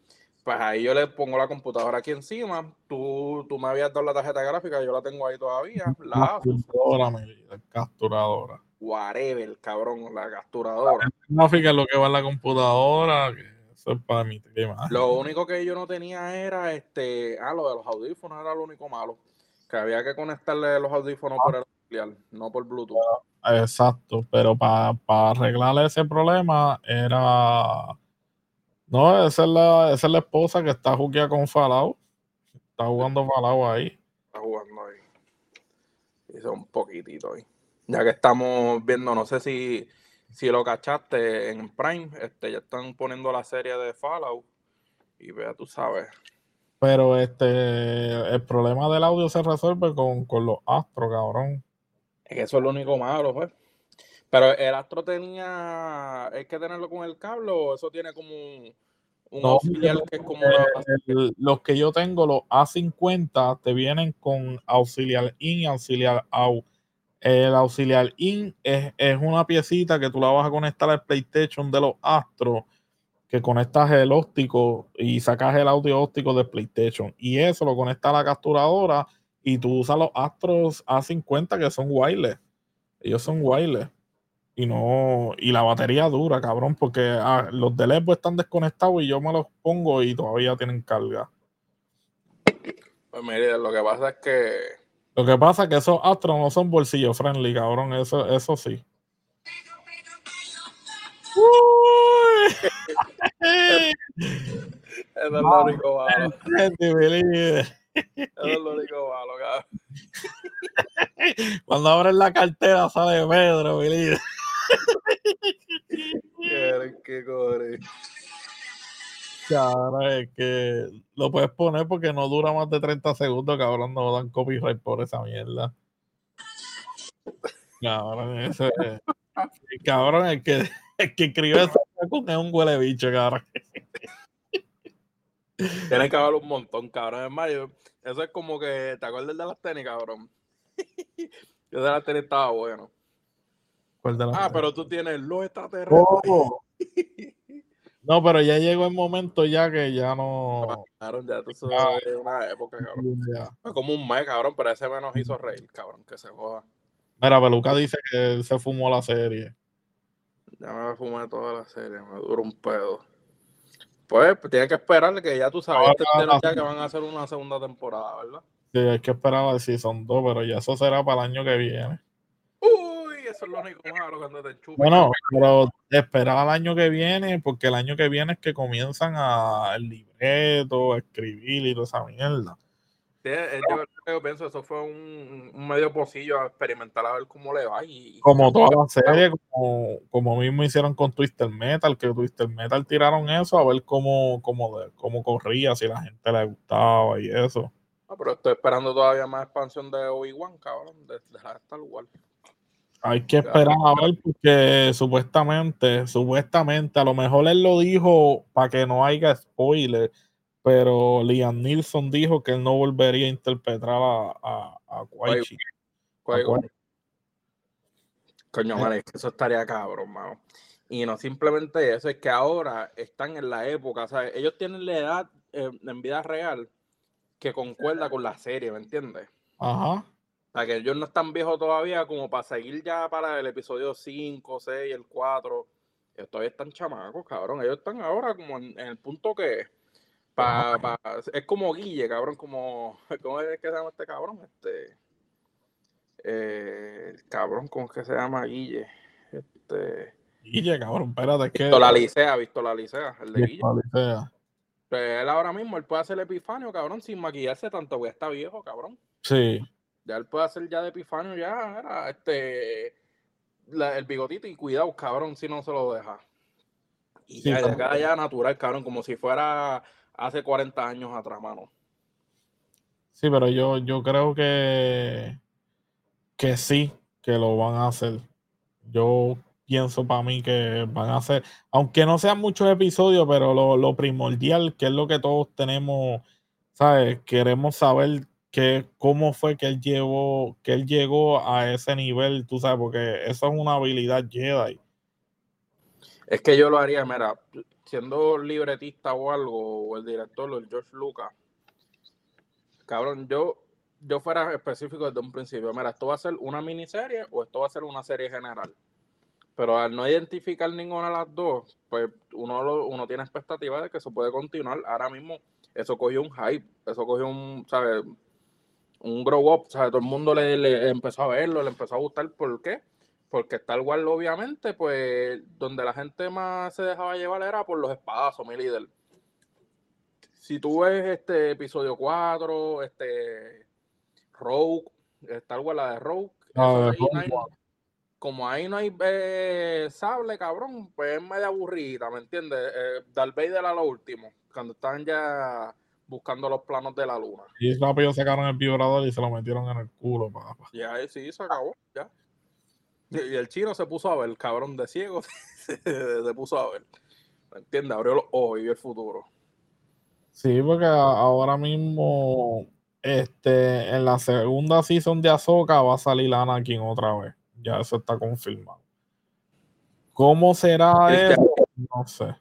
Pues ahí yo le pongo la computadora aquí encima. Tú, tú me habías dado la tarjeta gráfica, yo la tengo ahí todavía. La Asus. Capturadora, mi vida, capturadora. Whatever, cabrón, la capturadora. La gráfica es lo que va en la computadora, que eso es para mi imagen. Lo único que yo no tenía era este. Ah, lo de los audífonos era lo único malo. Que había que conectarle los audífonos por el auxiliar, no por Bluetooth. Exacto, pero para pa arreglar ese problema era. No, esa es la, esa es la esposa que está jugueada con Fallout. Está jugando Fallout ahí. Está jugando ahí. Hizo un poquitito ahí. Ya que estamos viendo, no sé si, si lo cachaste en Prime, este, ya están poniendo la serie de Fallout. Y vea, tú sabes. Pero este, el problema del audio se resuelve con, con los astros, cabrón. Es que eso es lo único malo, pues. Pero el Astro tenía, ¿hay que tenerlo con el cable o eso tiene como un, un No, auxiliar que es como la... el- los que yo tengo, los A cincuenta, te vienen con auxiliar in y auxiliar out. El auxiliar in es, es una piecita que tú la vas a conectar al PlayStation de los Astros, que conectas el óptico y sacas el audio óptico del PlayStation. Y eso lo conectas a la capturadora y tú usas los Astros A cincuenta que son wireless. Ellos son wireless. Y no, y la batería dura, cabrón, porque ah, los del Xbox están desconectados y yo me los pongo y todavía tienen carga. Pues mire, lo que pasa es que... Lo que pasa es que esos Astros no son bolsillo friendly, cabrón, eso, eso sí. Uy. Eso es lo único malo. Eso es lo único malo, cabrón. Cuando abres la cartera sale Pedro, mi líder. Qué, qué cobre. Cabrón, es que lo puedes poner porque no dura más de treinta segundos, cabrón, no dan copyright por esa mierda. Cabrón, ese cabrón, el que, el que escribe eso es un huele bicho, cabrón. Tienen que haber un montón, cabrón. Es más, yo- eso es como que, ¿te acuerdas de las tenis, cabrón? Yo de las tenis estaba bueno. ¿Cuál de las Ah, tres? pero tú tienes los extraterrestres. Oh. No, pero ya llegó el momento ya que ya no. Cabrón, ya tú Ya, sabes, es una época, cabrón. ya. Fue como un mes, cabrón, pero ese me nos hizo reír, cabrón, que se joda. Mira, Peluca dice que él se fumó la serie. Ya me fumé toda la serie, me dura un pedo. Pues, pues tienes que esperarle que ya tú sabes, Ahora, entenderon ya que van a hacer una segunda temporada, ¿verdad? sí, hay que esperar a ver si son dos, pero ya eso será para el año que viene. Uy, eso es lo único malo cuando te chupen. Bueno, pero esperar al año que viene, porque el año que viene es que comienzan a el libreto, a escribir y toda esa mierda. Sí, es- yo, yo pienso eso fue un, un medio pocillo a experimentar a ver cómo le va. Y, y Como toda la serie, como, como mismo hicieron con Twister Metal, que Twister Metal tiraron eso a ver cómo, cómo, de- cómo corría, si la gente le gustaba y eso. No, pero estoy esperando todavía más expansión de Obi-Wan, cabrón, de, de la Star Wars. Hay que esperar a ver porque supuestamente, supuestamente, a lo mejor él lo dijo para que no haya spoiler, pero Liam Neeson dijo que él no volvería a interpretar a, a, a Qui-Chi. Qui-Gon. Coño, man, es que eso estaría cabrón, mano. Y no simplemente eso, es que ahora están en la época, ¿sabes? Ellos tienen la edad eh, en vida real que concuerda con la serie, ¿me entiendes? Ajá. O sea, que ellos no están viejos todavía como para seguir ya para el episodio cinco, seis, el cuatro. Ellos todavía están chamacos, cabrón. Ellos están ahora como en, en el punto que pa, pa, es como Guille, cabrón, como ¿cómo es que se llama este cabrón? Este eh, cabrón, ¿cómo es que se llama Guille? Este Guille, cabrón, espérate, es que. Visto la Licea, visto la Licea, el de Guille. Licea. Pues él ahora mismo, él puede hacer el Epifanio, cabrón, sin maquillarse tanto, porque está viejo, cabrón. Sí. Ya él puede hacer ya de Epifanio, ya, era, este, la, el bigotito y cuidado, cabrón, si no se lo deja. Y Sí, ya, pero- de acá ya natural, cabrón, como si fuera hace cuarenta años atrás, mano. Sí, pero yo, yo creo que, que sí, que lo van a hacer. Yo pienso para mí que van a hacer, aunque no sean muchos episodios, pero lo, lo primordial, que es lo que todos tenemos, ¿sabes? Queremos saber que, cómo fue que él llevó, que él llegó a ese nivel, tú sabes, porque eso es una habilidad Jedi. Es que yo lo haría, mira, siendo libretista o algo, o el director, o el George Lucas, cabrón, yo, yo fuera específico desde un principio. Mira, esto va a ser una miniserie o esto va a ser una serie general. Pero al no identificar ninguna de las dos, pues uno, lo, uno tiene expectativa de que eso puede continuar. Ahora mismo eso cogió un hype, eso cogió un, ¿sabes? Un grow up, ¿sabes? Todo el mundo le, le empezó a verlo, le empezó a gustar. ¿Por qué? Porque Star Wars, obviamente, pues donde la gente más se dejaba llevar era por los espadazos, mi líder. Si tú ves este episodio cuatro, este Rogue, Star Wars, la de Rogue, Ah, eso de ahí no hay, Rogue como ahí no hay eh, sable, cabrón, pues es media aburrida, ¿me entiendes? Eh, Darth Vader era lo último, cuando estaban ya buscando los planos de la luna. Y rápido sacaron el vibrador y se lo metieron en el culo, papá. Y ahí sí, se acabó, ya. Y, y el chino se puso a ver, cabrón de ciego, se, se puso a ver, ¿me entiendes? Abrió los ojos y vio el futuro. Sí, porque ahora mismo, este, en la segunda season de Ahsoka va a salir Anakin otra vez. Ya eso está confirmado. ¿Cómo será eso? No sé.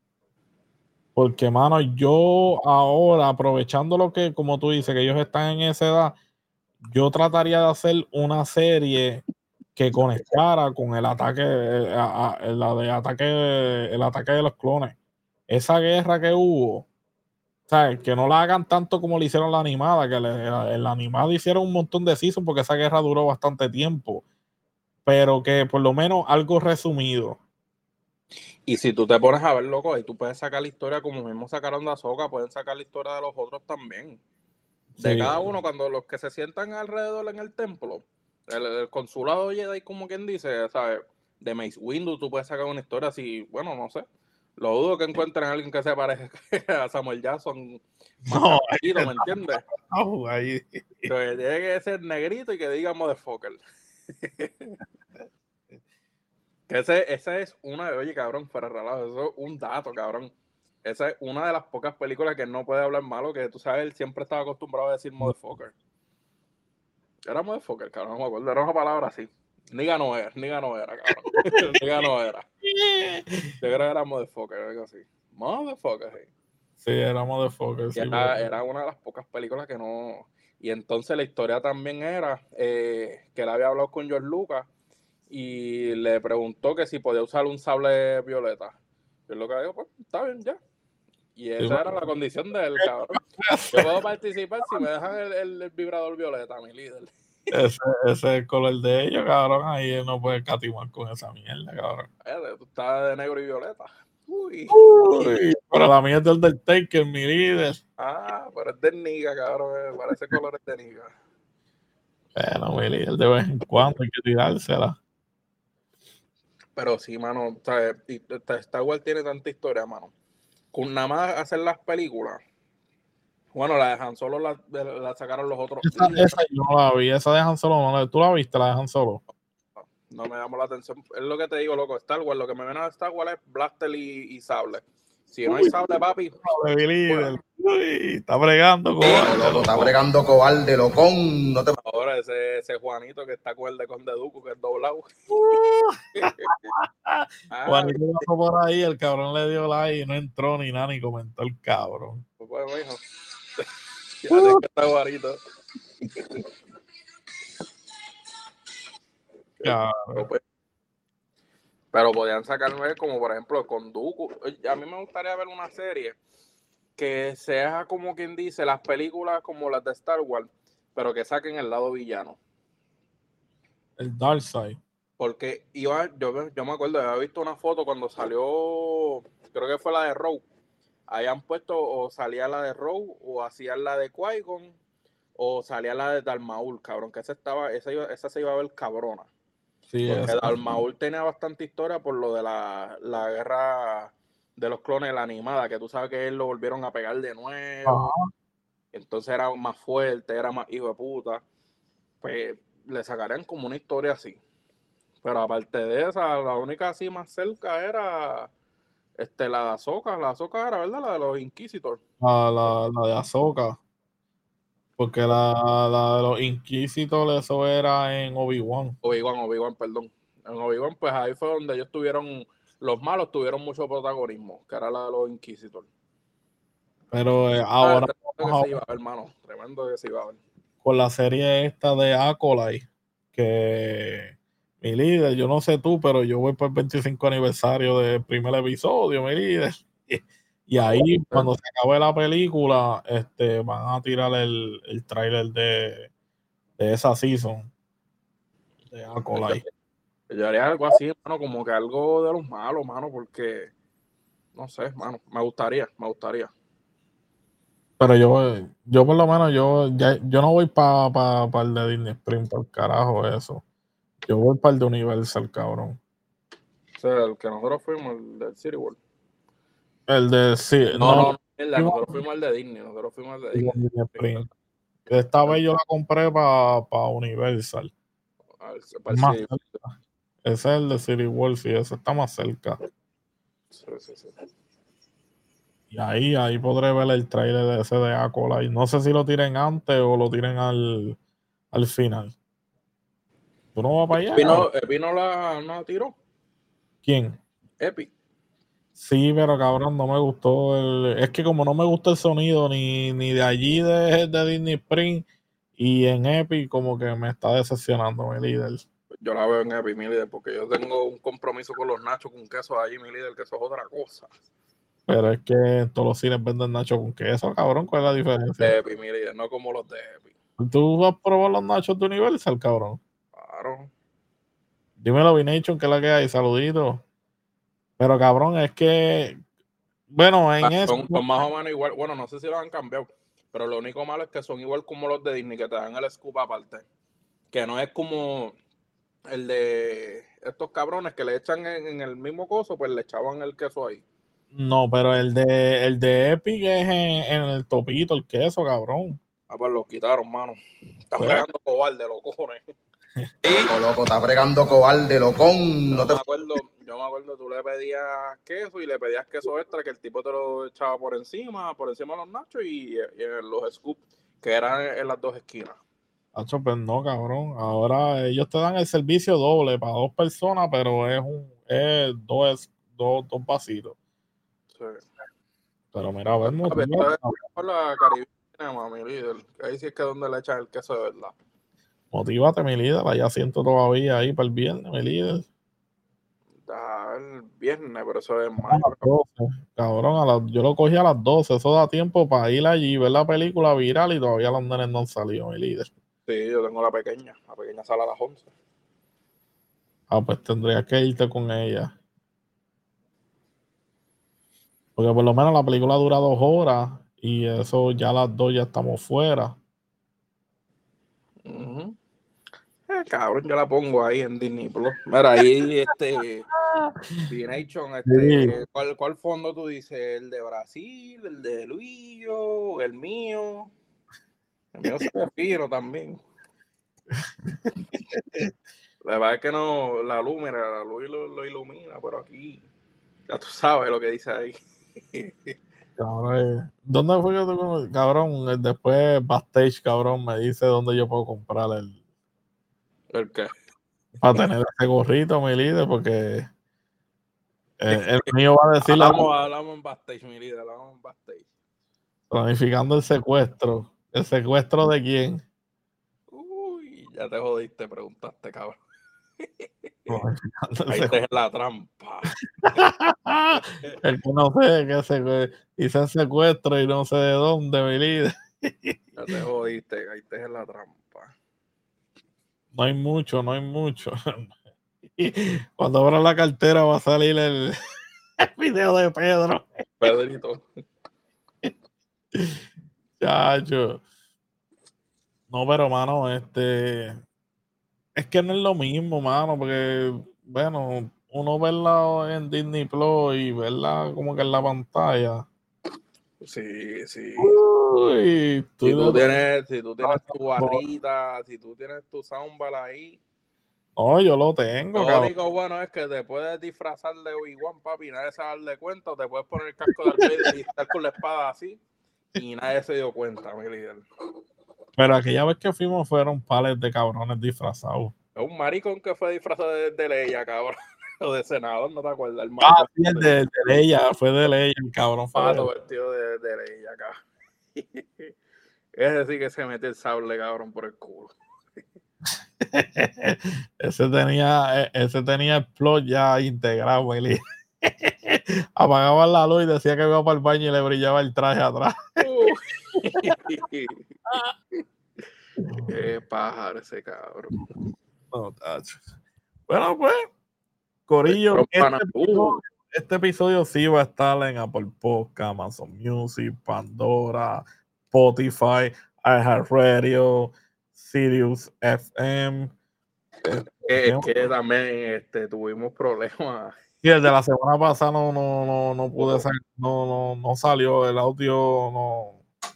Porque, mano, yo ahora, aprovechando lo que, como tú dices, que ellos están en esa edad, yo trataría de hacer una serie que conectara con el ataque, eh, a, a, la de ataque, el ataque de los clones. Esa guerra que hubo, ¿sabes? Que no la hagan tanto como le hicieron la animada, que le, la, la animada hicieron un montón de seasons porque esa guerra duró bastante tiempo, pero que por lo menos algo resumido. Y si tú te pones a ver, loco, ahí tú puedes sacar la historia como mismo sacaron de Ahsoka, pueden sacar la historia de los otros también. De Sí. cada uno, cuando los que se sientan alrededor en el templo, el, el consulado Jedi, como quien dice, ¿sabes? De Mace Windu, tú puedes sacar una historia así, bueno, no sé. Lo dudo que encuentren a alguien que se parezca a Samuel Jackson más No, tranquilo, ¿me entiendes? no, ahí. Que tiene que ser negrito y que diga motherfucker. Que ese, ese es una de, oye, cabrón, fuera relajo, eso es un dato, cabrón. Esa es una de las pocas películas que no puede hablar malo, que tú sabes, él siempre estaba acostumbrado a decir motherfucker. Era motherfucker, cabrón, no me acuerdo, era una palabra así. Niga no era, niga no era, cabrón. Niga no era. Yo creo que era motherfucker, algo así. Motherfucker, sí. Sí, era motherfucker, sí. Era, era una de las pocas películas que no... Y entonces la historia también era eh, que él había hablado con George Lucas y le preguntó que si podía usar un sable violeta. Yo lo que digo, pues, está bien, ya. Y esa Sí, era la condición del cabrón. Yo puedo participar si me dejan el, el, el vibrador violeta, mi líder. Ese, ese es el color de ellos, cabrón. Ahí él no puede catimar con esa mierda, cabrón. Eh, tú estás de negro y violeta. Uy. Uy, pero la mía es del Undertaker, mi líder. Ah, pero es de niga, cabrón. Eh. Parece colores de niga. Bueno, mi líder, de vez en cuando hay que tirársela. Pero sí, mano, ¿sabes? Y Star Wars tiene tanta historia, mano. Con nada más hacer las películas. Bueno, la de Han Solo la, la sacaron los otros Esa, días. esa yo no la vi, esa de Han Solo, no la, ¿tú la viste, la de Han Solo? No me llamó la atención. Es lo que te digo, loco. Star Wars, lo que me viene a Star Wars es Blaster y, y sable. Si no hay sable, papi. No, mi líder. Uy, está bregando, Loco, loco, está bregando cobarde, locón. No te... Ahora ese, ese Juanito que está con el de Conde Duco, que es doblado. Ah, Juanito pasó por ahí, el cabrón le dio like y no entró ni nada, ni comentó el cabrón. Pues bueno, hijo. Ya uh. que está Juanito. Pero, pues, pero podían sacarme como por ejemplo con Dooku. A mí me gustaría ver una serie que sea como quien dice las películas como las de Star Wars, pero que saquen el lado villano. El Darkseid. Porque iba, yo, yo me acuerdo, había visto una foto cuando salió, creo que fue la de Rogue. Habían puesto o salía la de Rogue o hacían la de Qui-Gon o salía la de Darth Maul, cabrón, que esa estaba, esa, iba, esa se iba a ver cabrona. Sí, porque Darth Maul tenía bastante historia por lo de la, la guerra de los clones, la animada, que tú sabes que él lo volvieron a pegar de nuevo. Ajá. Entonces era más fuerte, era más hijo de puta. Pues le sacarían como una historia así. Pero aparte de esa, la única así más cerca era este, la de Ahsoka. La Ahsoka era, ¿verdad? La de los Inquisitors. La, la, la de Ahsoka. Porque la, la de los Inquisitors, eso era en Obi-Wan. Obi-Wan, Obi-Wan, perdón. En Obi-Wan, pues ahí fue donde ellos tuvieron los malos tuvieron mucho protagonismo, que era la de los Inquisitors. Pero eh, ahora ah, tremendo que se iba a ver, hermano. Tremendo que se iba a ver. Con la serie esta de Acolyte, que mi líder, yo no sé tú, pero yo voy por el veinticinco aniversario del primer episodio, mi líder. Y ahí, cuando se acabe la película, este, van a tirar el, el tráiler de, de esa season de Acolyte. Yo, yo haría algo así, mano, como que algo de los malos, mano, porque no sé, mano, me gustaría, me gustaría. Pero yo, yo por lo menos, yo, ya, yo no voy para pa, pa el de Disney Spring, por carajo eso. Yo voy para el de Universal, cabrón. O sea, el que nosotros fuimos, el del City World. El de sí, No, no, no, el de, nosotros fuimos al de Disney, nosotros fuimos al de Disney. Disney Spring. Esta vez yo la compré para pa Universal. Al, Más cerca. Ese es el de City World, y ese está más cerca. Sí, sí, sí. Y ahí, ahí podré ver el trailer de ese de Acolyte. No sé si lo tiren antes o lo tiren al, al final. ¿Tú no vas para allá? Epi no, Epi no la, no la tiró. ¿Quién? Epi. Sí, pero cabrón, no me gustó el... Es que como no me gusta el sonido ni, ni de allí de, de Disney Spring y en Epic, como que me está decepcionando mi líder. Yo la veo en Epi, mi líder, porque yo tengo un compromiso con los nachos con queso allí, mi líder, que eso es otra cosa. Pero es que en todos los cines venden nachos con queso, cabrón. ¿Cuál es la diferencia? Epi, mi líder, no como los de Epi. ¿Tú vas a probar los nachos de Universal, cabrón? Claro. Dímelo, V-Nation, que es la que hay, saluditos. Pero cabrón, es que, bueno, en Ah, eso. son, son más o menos igual. Bueno, no sé si lo han cambiado, pero lo único malo es que son igual como los de Disney, que te dan el scoop aparte. Que no es como el de estos cabrones que le echan en, en el mismo coso, pues le echaban el queso ahí. No, pero el de el de Epic es en, en el topito, el queso, cabrón. Ah, pues lo quitaron, mano. Están Pues, pegando cobarde, los cojones. Loco, loco, está bregando cobarde, locón. No Yo te me acuerdo, yo me acuerdo, tú le pedías queso y le pedías queso extra, que el tipo te lo echaba por encima, por encima de los nachos y, y en los scoops, que eran en las dos esquinas. Hacho, pues no, cabrón. Ahora ellos te dan el servicio doble para dos personas, pero es un es dos, dos, dos vasitos. Sí. Pero mira, a ver, Papi, esto motiva, es por la Caribe, mami, líder. Ahí sí es que es donde le echan el queso de verdad. motívate, mi líder. Allá siento todavía ahí para el viernes, mi líder. Da el viernes, pero eso es A mayo. las doce, cabrón, a las- yo lo cogí a las doce. Eso da tiempo para ir allí, ver la película viral y todavía los nenes no han salido, mi líder. Sí, yo tengo la pequeña, la pequeña sale a las once. Ah, pues tendrías que irte con ella. Porque por lo menos la película dura dos horas y eso ya a las dos ya estamos fuera. Uh-huh. Eh, cabrón, yo la pongo ahí en Disney Plus. Mira, ahí este V-Nation, este, Sí. ¿cuál, ¿cuál fondo tú dices? ¿El de Brasil, el de Luillo, el mío? El mío se ve fino también. La verdad es que no, la luz, mira, la luz lo, lo ilumina, pero aquí, ya tú sabes lo que dice ahí. Cabrón, ¿dónde fue que tú, cabrón? Después backstage, cabrón, me dice dónde yo puedo comprar el ¿El qué? para tener ese gorrito, mi líder, porque eh, el mío va a decir la Hablamos, hablamos en backstage, mi líder, hablamos en backstage. planificando el secuestro. ¿El secuestro de quién? Uy, ya te jodiste, preguntaste, cabrón. Planificando el Ahí te es la trampa. el que no sé, que se hice el secuestro y no sé de dónde, mi líder. Ya te jodiste, ahí te es la trampa. No hay mucho, no hay mucho. Cuando abra la cartera va a salir el, el video de Pedro. Pedrito. Chacho. No, pero mano, este es que no es lo mismo, mano, porque bueno, uno verla en Disney Plus y verla como que en la pantalla. Sí, sí. Uy, tú Si tú de- tienes, si tú tienes tu barrita, si tú tienes tu soundbar ahí, No, yo lo tengo, lo cabrón. único bueno es que te puedes disfrazar de Obi-Wan, papi, y nadie se va a darle cuenta, o te puedes poner el casco de Darth Vader y estar con la espada así, y nadie se dio cuenta, mi líder. Pero aquella vez que fuimos fueron pales de cabrones disfrazados. Es un maricón que fue disfrazado de, de Leia, cabrón. o de senador, ¿no te acuerdas? El Ah, sí, el de, de ella, fue de ley, el cabrón fue de pato ley. vestido de, de ley acá. Ese sí que se mete el sable, cabrón, por el culo. ese tenía, ese tenía el plot ya integrado, Willy. Apagaban la luz y decía que iba para el baño y le brillaba el traje atrás. Uh. Qué pájaro ese cabrón. No, tacho. Bueno, pues, Corillo, Pero, este pana, episodio, uh. este episodio sí va a estar en Apple Podcast, Amazon Music, Pandora, Spotify, iHeartRadio, Sirius F M. Es que también este, tuvimos problemas. Y el de la semana pasada no, no, no, no pude salir, no, no, no salió, el audio no.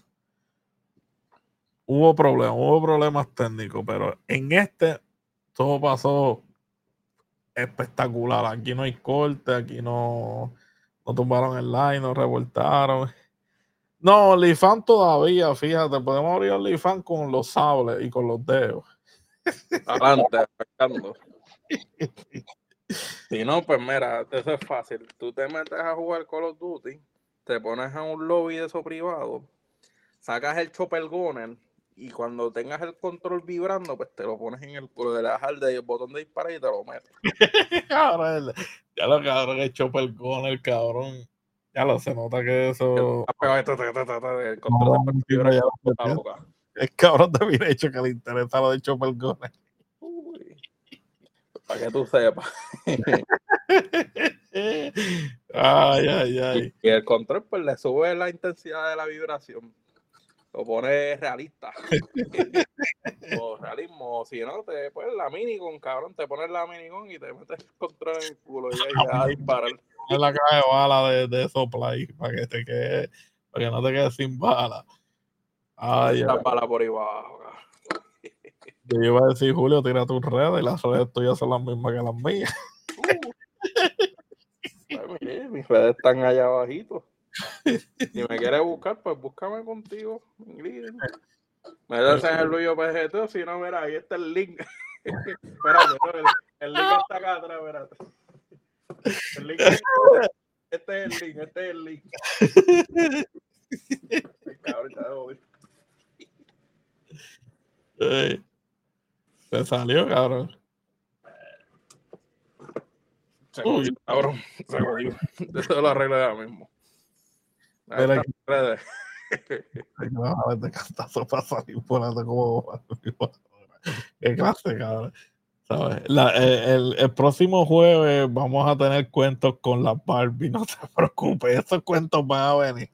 Hubo problemas, hubo problemas técnicos, pero en este todo pasó espectacular. Aquí no hay corte, aquí no, no tumbaron el line, no revoltaron. No, OnlyFans todavía, fíjate, podemos abrir OnlyFans con los sables y con los dedos. Adelante, afectando. Si no, pues mira, eso es fácil. Tú te metes a jugar Call of Duty, te pones a un lobby de eso privado, sacas el chopper gunner y cuando tengas el control vibrando, pues te lo pones en el culo, le das al de el botón de disparar y te lo metes. Cabrón, ya lo cabrón que chopper gunner, cabrón. Ya lo se nota que eso. El control No, de tipo, vibra ya con lo la sé. boca. Es cabrón de mi hecho que le interesa lo de chopper gunner. Uy. Para que tú sepas. Ay, ay, ay. Y el control, pues le sube la intensidad de la vibración. Lo pone realista. O realismo. O si no, te pones la minigun, cabrón. Te pones la minigun y te metes el control en el culo y ahí te vas a disparar. En la caja de bala de, de Soplay para que te quede, para que no te quedes sin bala. Ay, Esta ay. bala por ahí abajo, cabrón. Yo iba a decir, Julio, tira tus redes y las redes tuyas son las mismas que las mías. Uh. Ay, mire, mis redes están allá abajito. Si me quieres buscar, pues búscame contigo. Me das en el Luyo P G T, si no, mira, ahí está el link. Espérate, el, el link está acá atrás, espérate. El link es, este es el link, este es el link. Ay, cabrón, ya debo ir. Hey, se salió, cabrón. Se jodió, cabrón. Se jodió. Eso lo arreglo ya mismo. Ahí Mira están las redes. Hay que bajar de cantazo para salir por alto como qué clase, cabrón. ¿Sabes? La, el, el próximo jueves vamos a tener cuentos con la Barbie, no te preocupes, esos cuentos van a venir.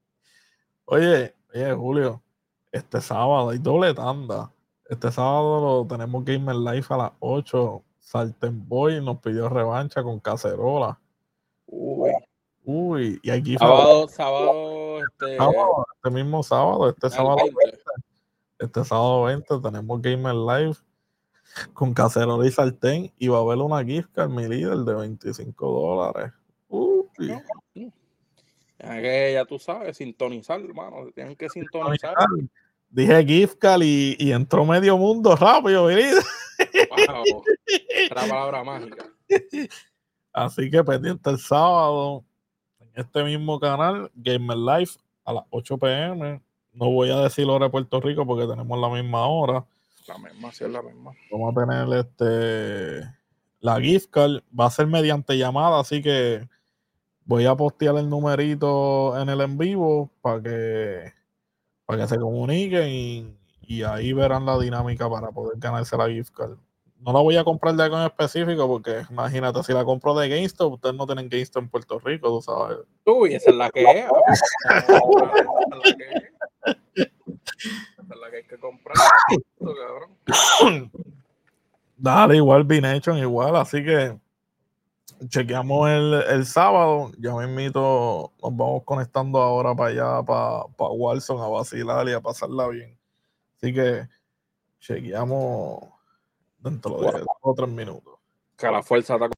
Oye, oye, Julio, este sábado hay doble tanda. Este sábado lo tenemos Gamer Live a las ocho. Sarten Boy nos pidió revancha con cacerola. Uy. Uy, y aquí sábado, sábado, este, sábado, este mismo sábado, este sábado veinte, este sábado veinte tenemos Gamer Live con cacerola y sartén y va a haber una gift card, mi líder, de veinticinco dólares. Uy. Ya que ya tú sabes, sintonizar, hermano, tienen que sintonizar. Dije gift card y, y entró medio mundo rápido, mi líder. Wow, la palabra mágica. Así que pendiente el sábado en este mismo canal, Gamer Live, a las ocho p m No voy a decir hora de Puerto Rico porque tenemos la misma hora. La misma, sí es la misma. Vamos a tener este la gift card. Va a ser mediante llamada, así que voy a postear el numerito en el en vivo para que, para que se comuniquen y, y ahí verán la dinámica para poder ganarse la gift card. No la voy a comprar de algo en específico porque imagínate, si la compro de GameStop, ustedes no tienen GameStop en Puerto Rico, tú sabes. Uy, esa es la que es. Esa es la que es. Esa es la que hay que comprar. Cabrón. Dale, igual Bination, igual, así que chequeamos el, el sábado. Ya me invito, nos vamos conectando ahora para allá, para, para Warzone, a vacilar y a pasarla bien. Así que chequeamos dentro de dos o tres minutos. Que la fuerza está.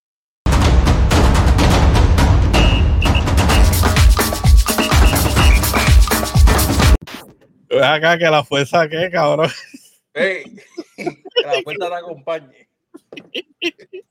Ve acá que la fuerza, ¿qué, cabrón? Hey, que la fuerza te acompañe.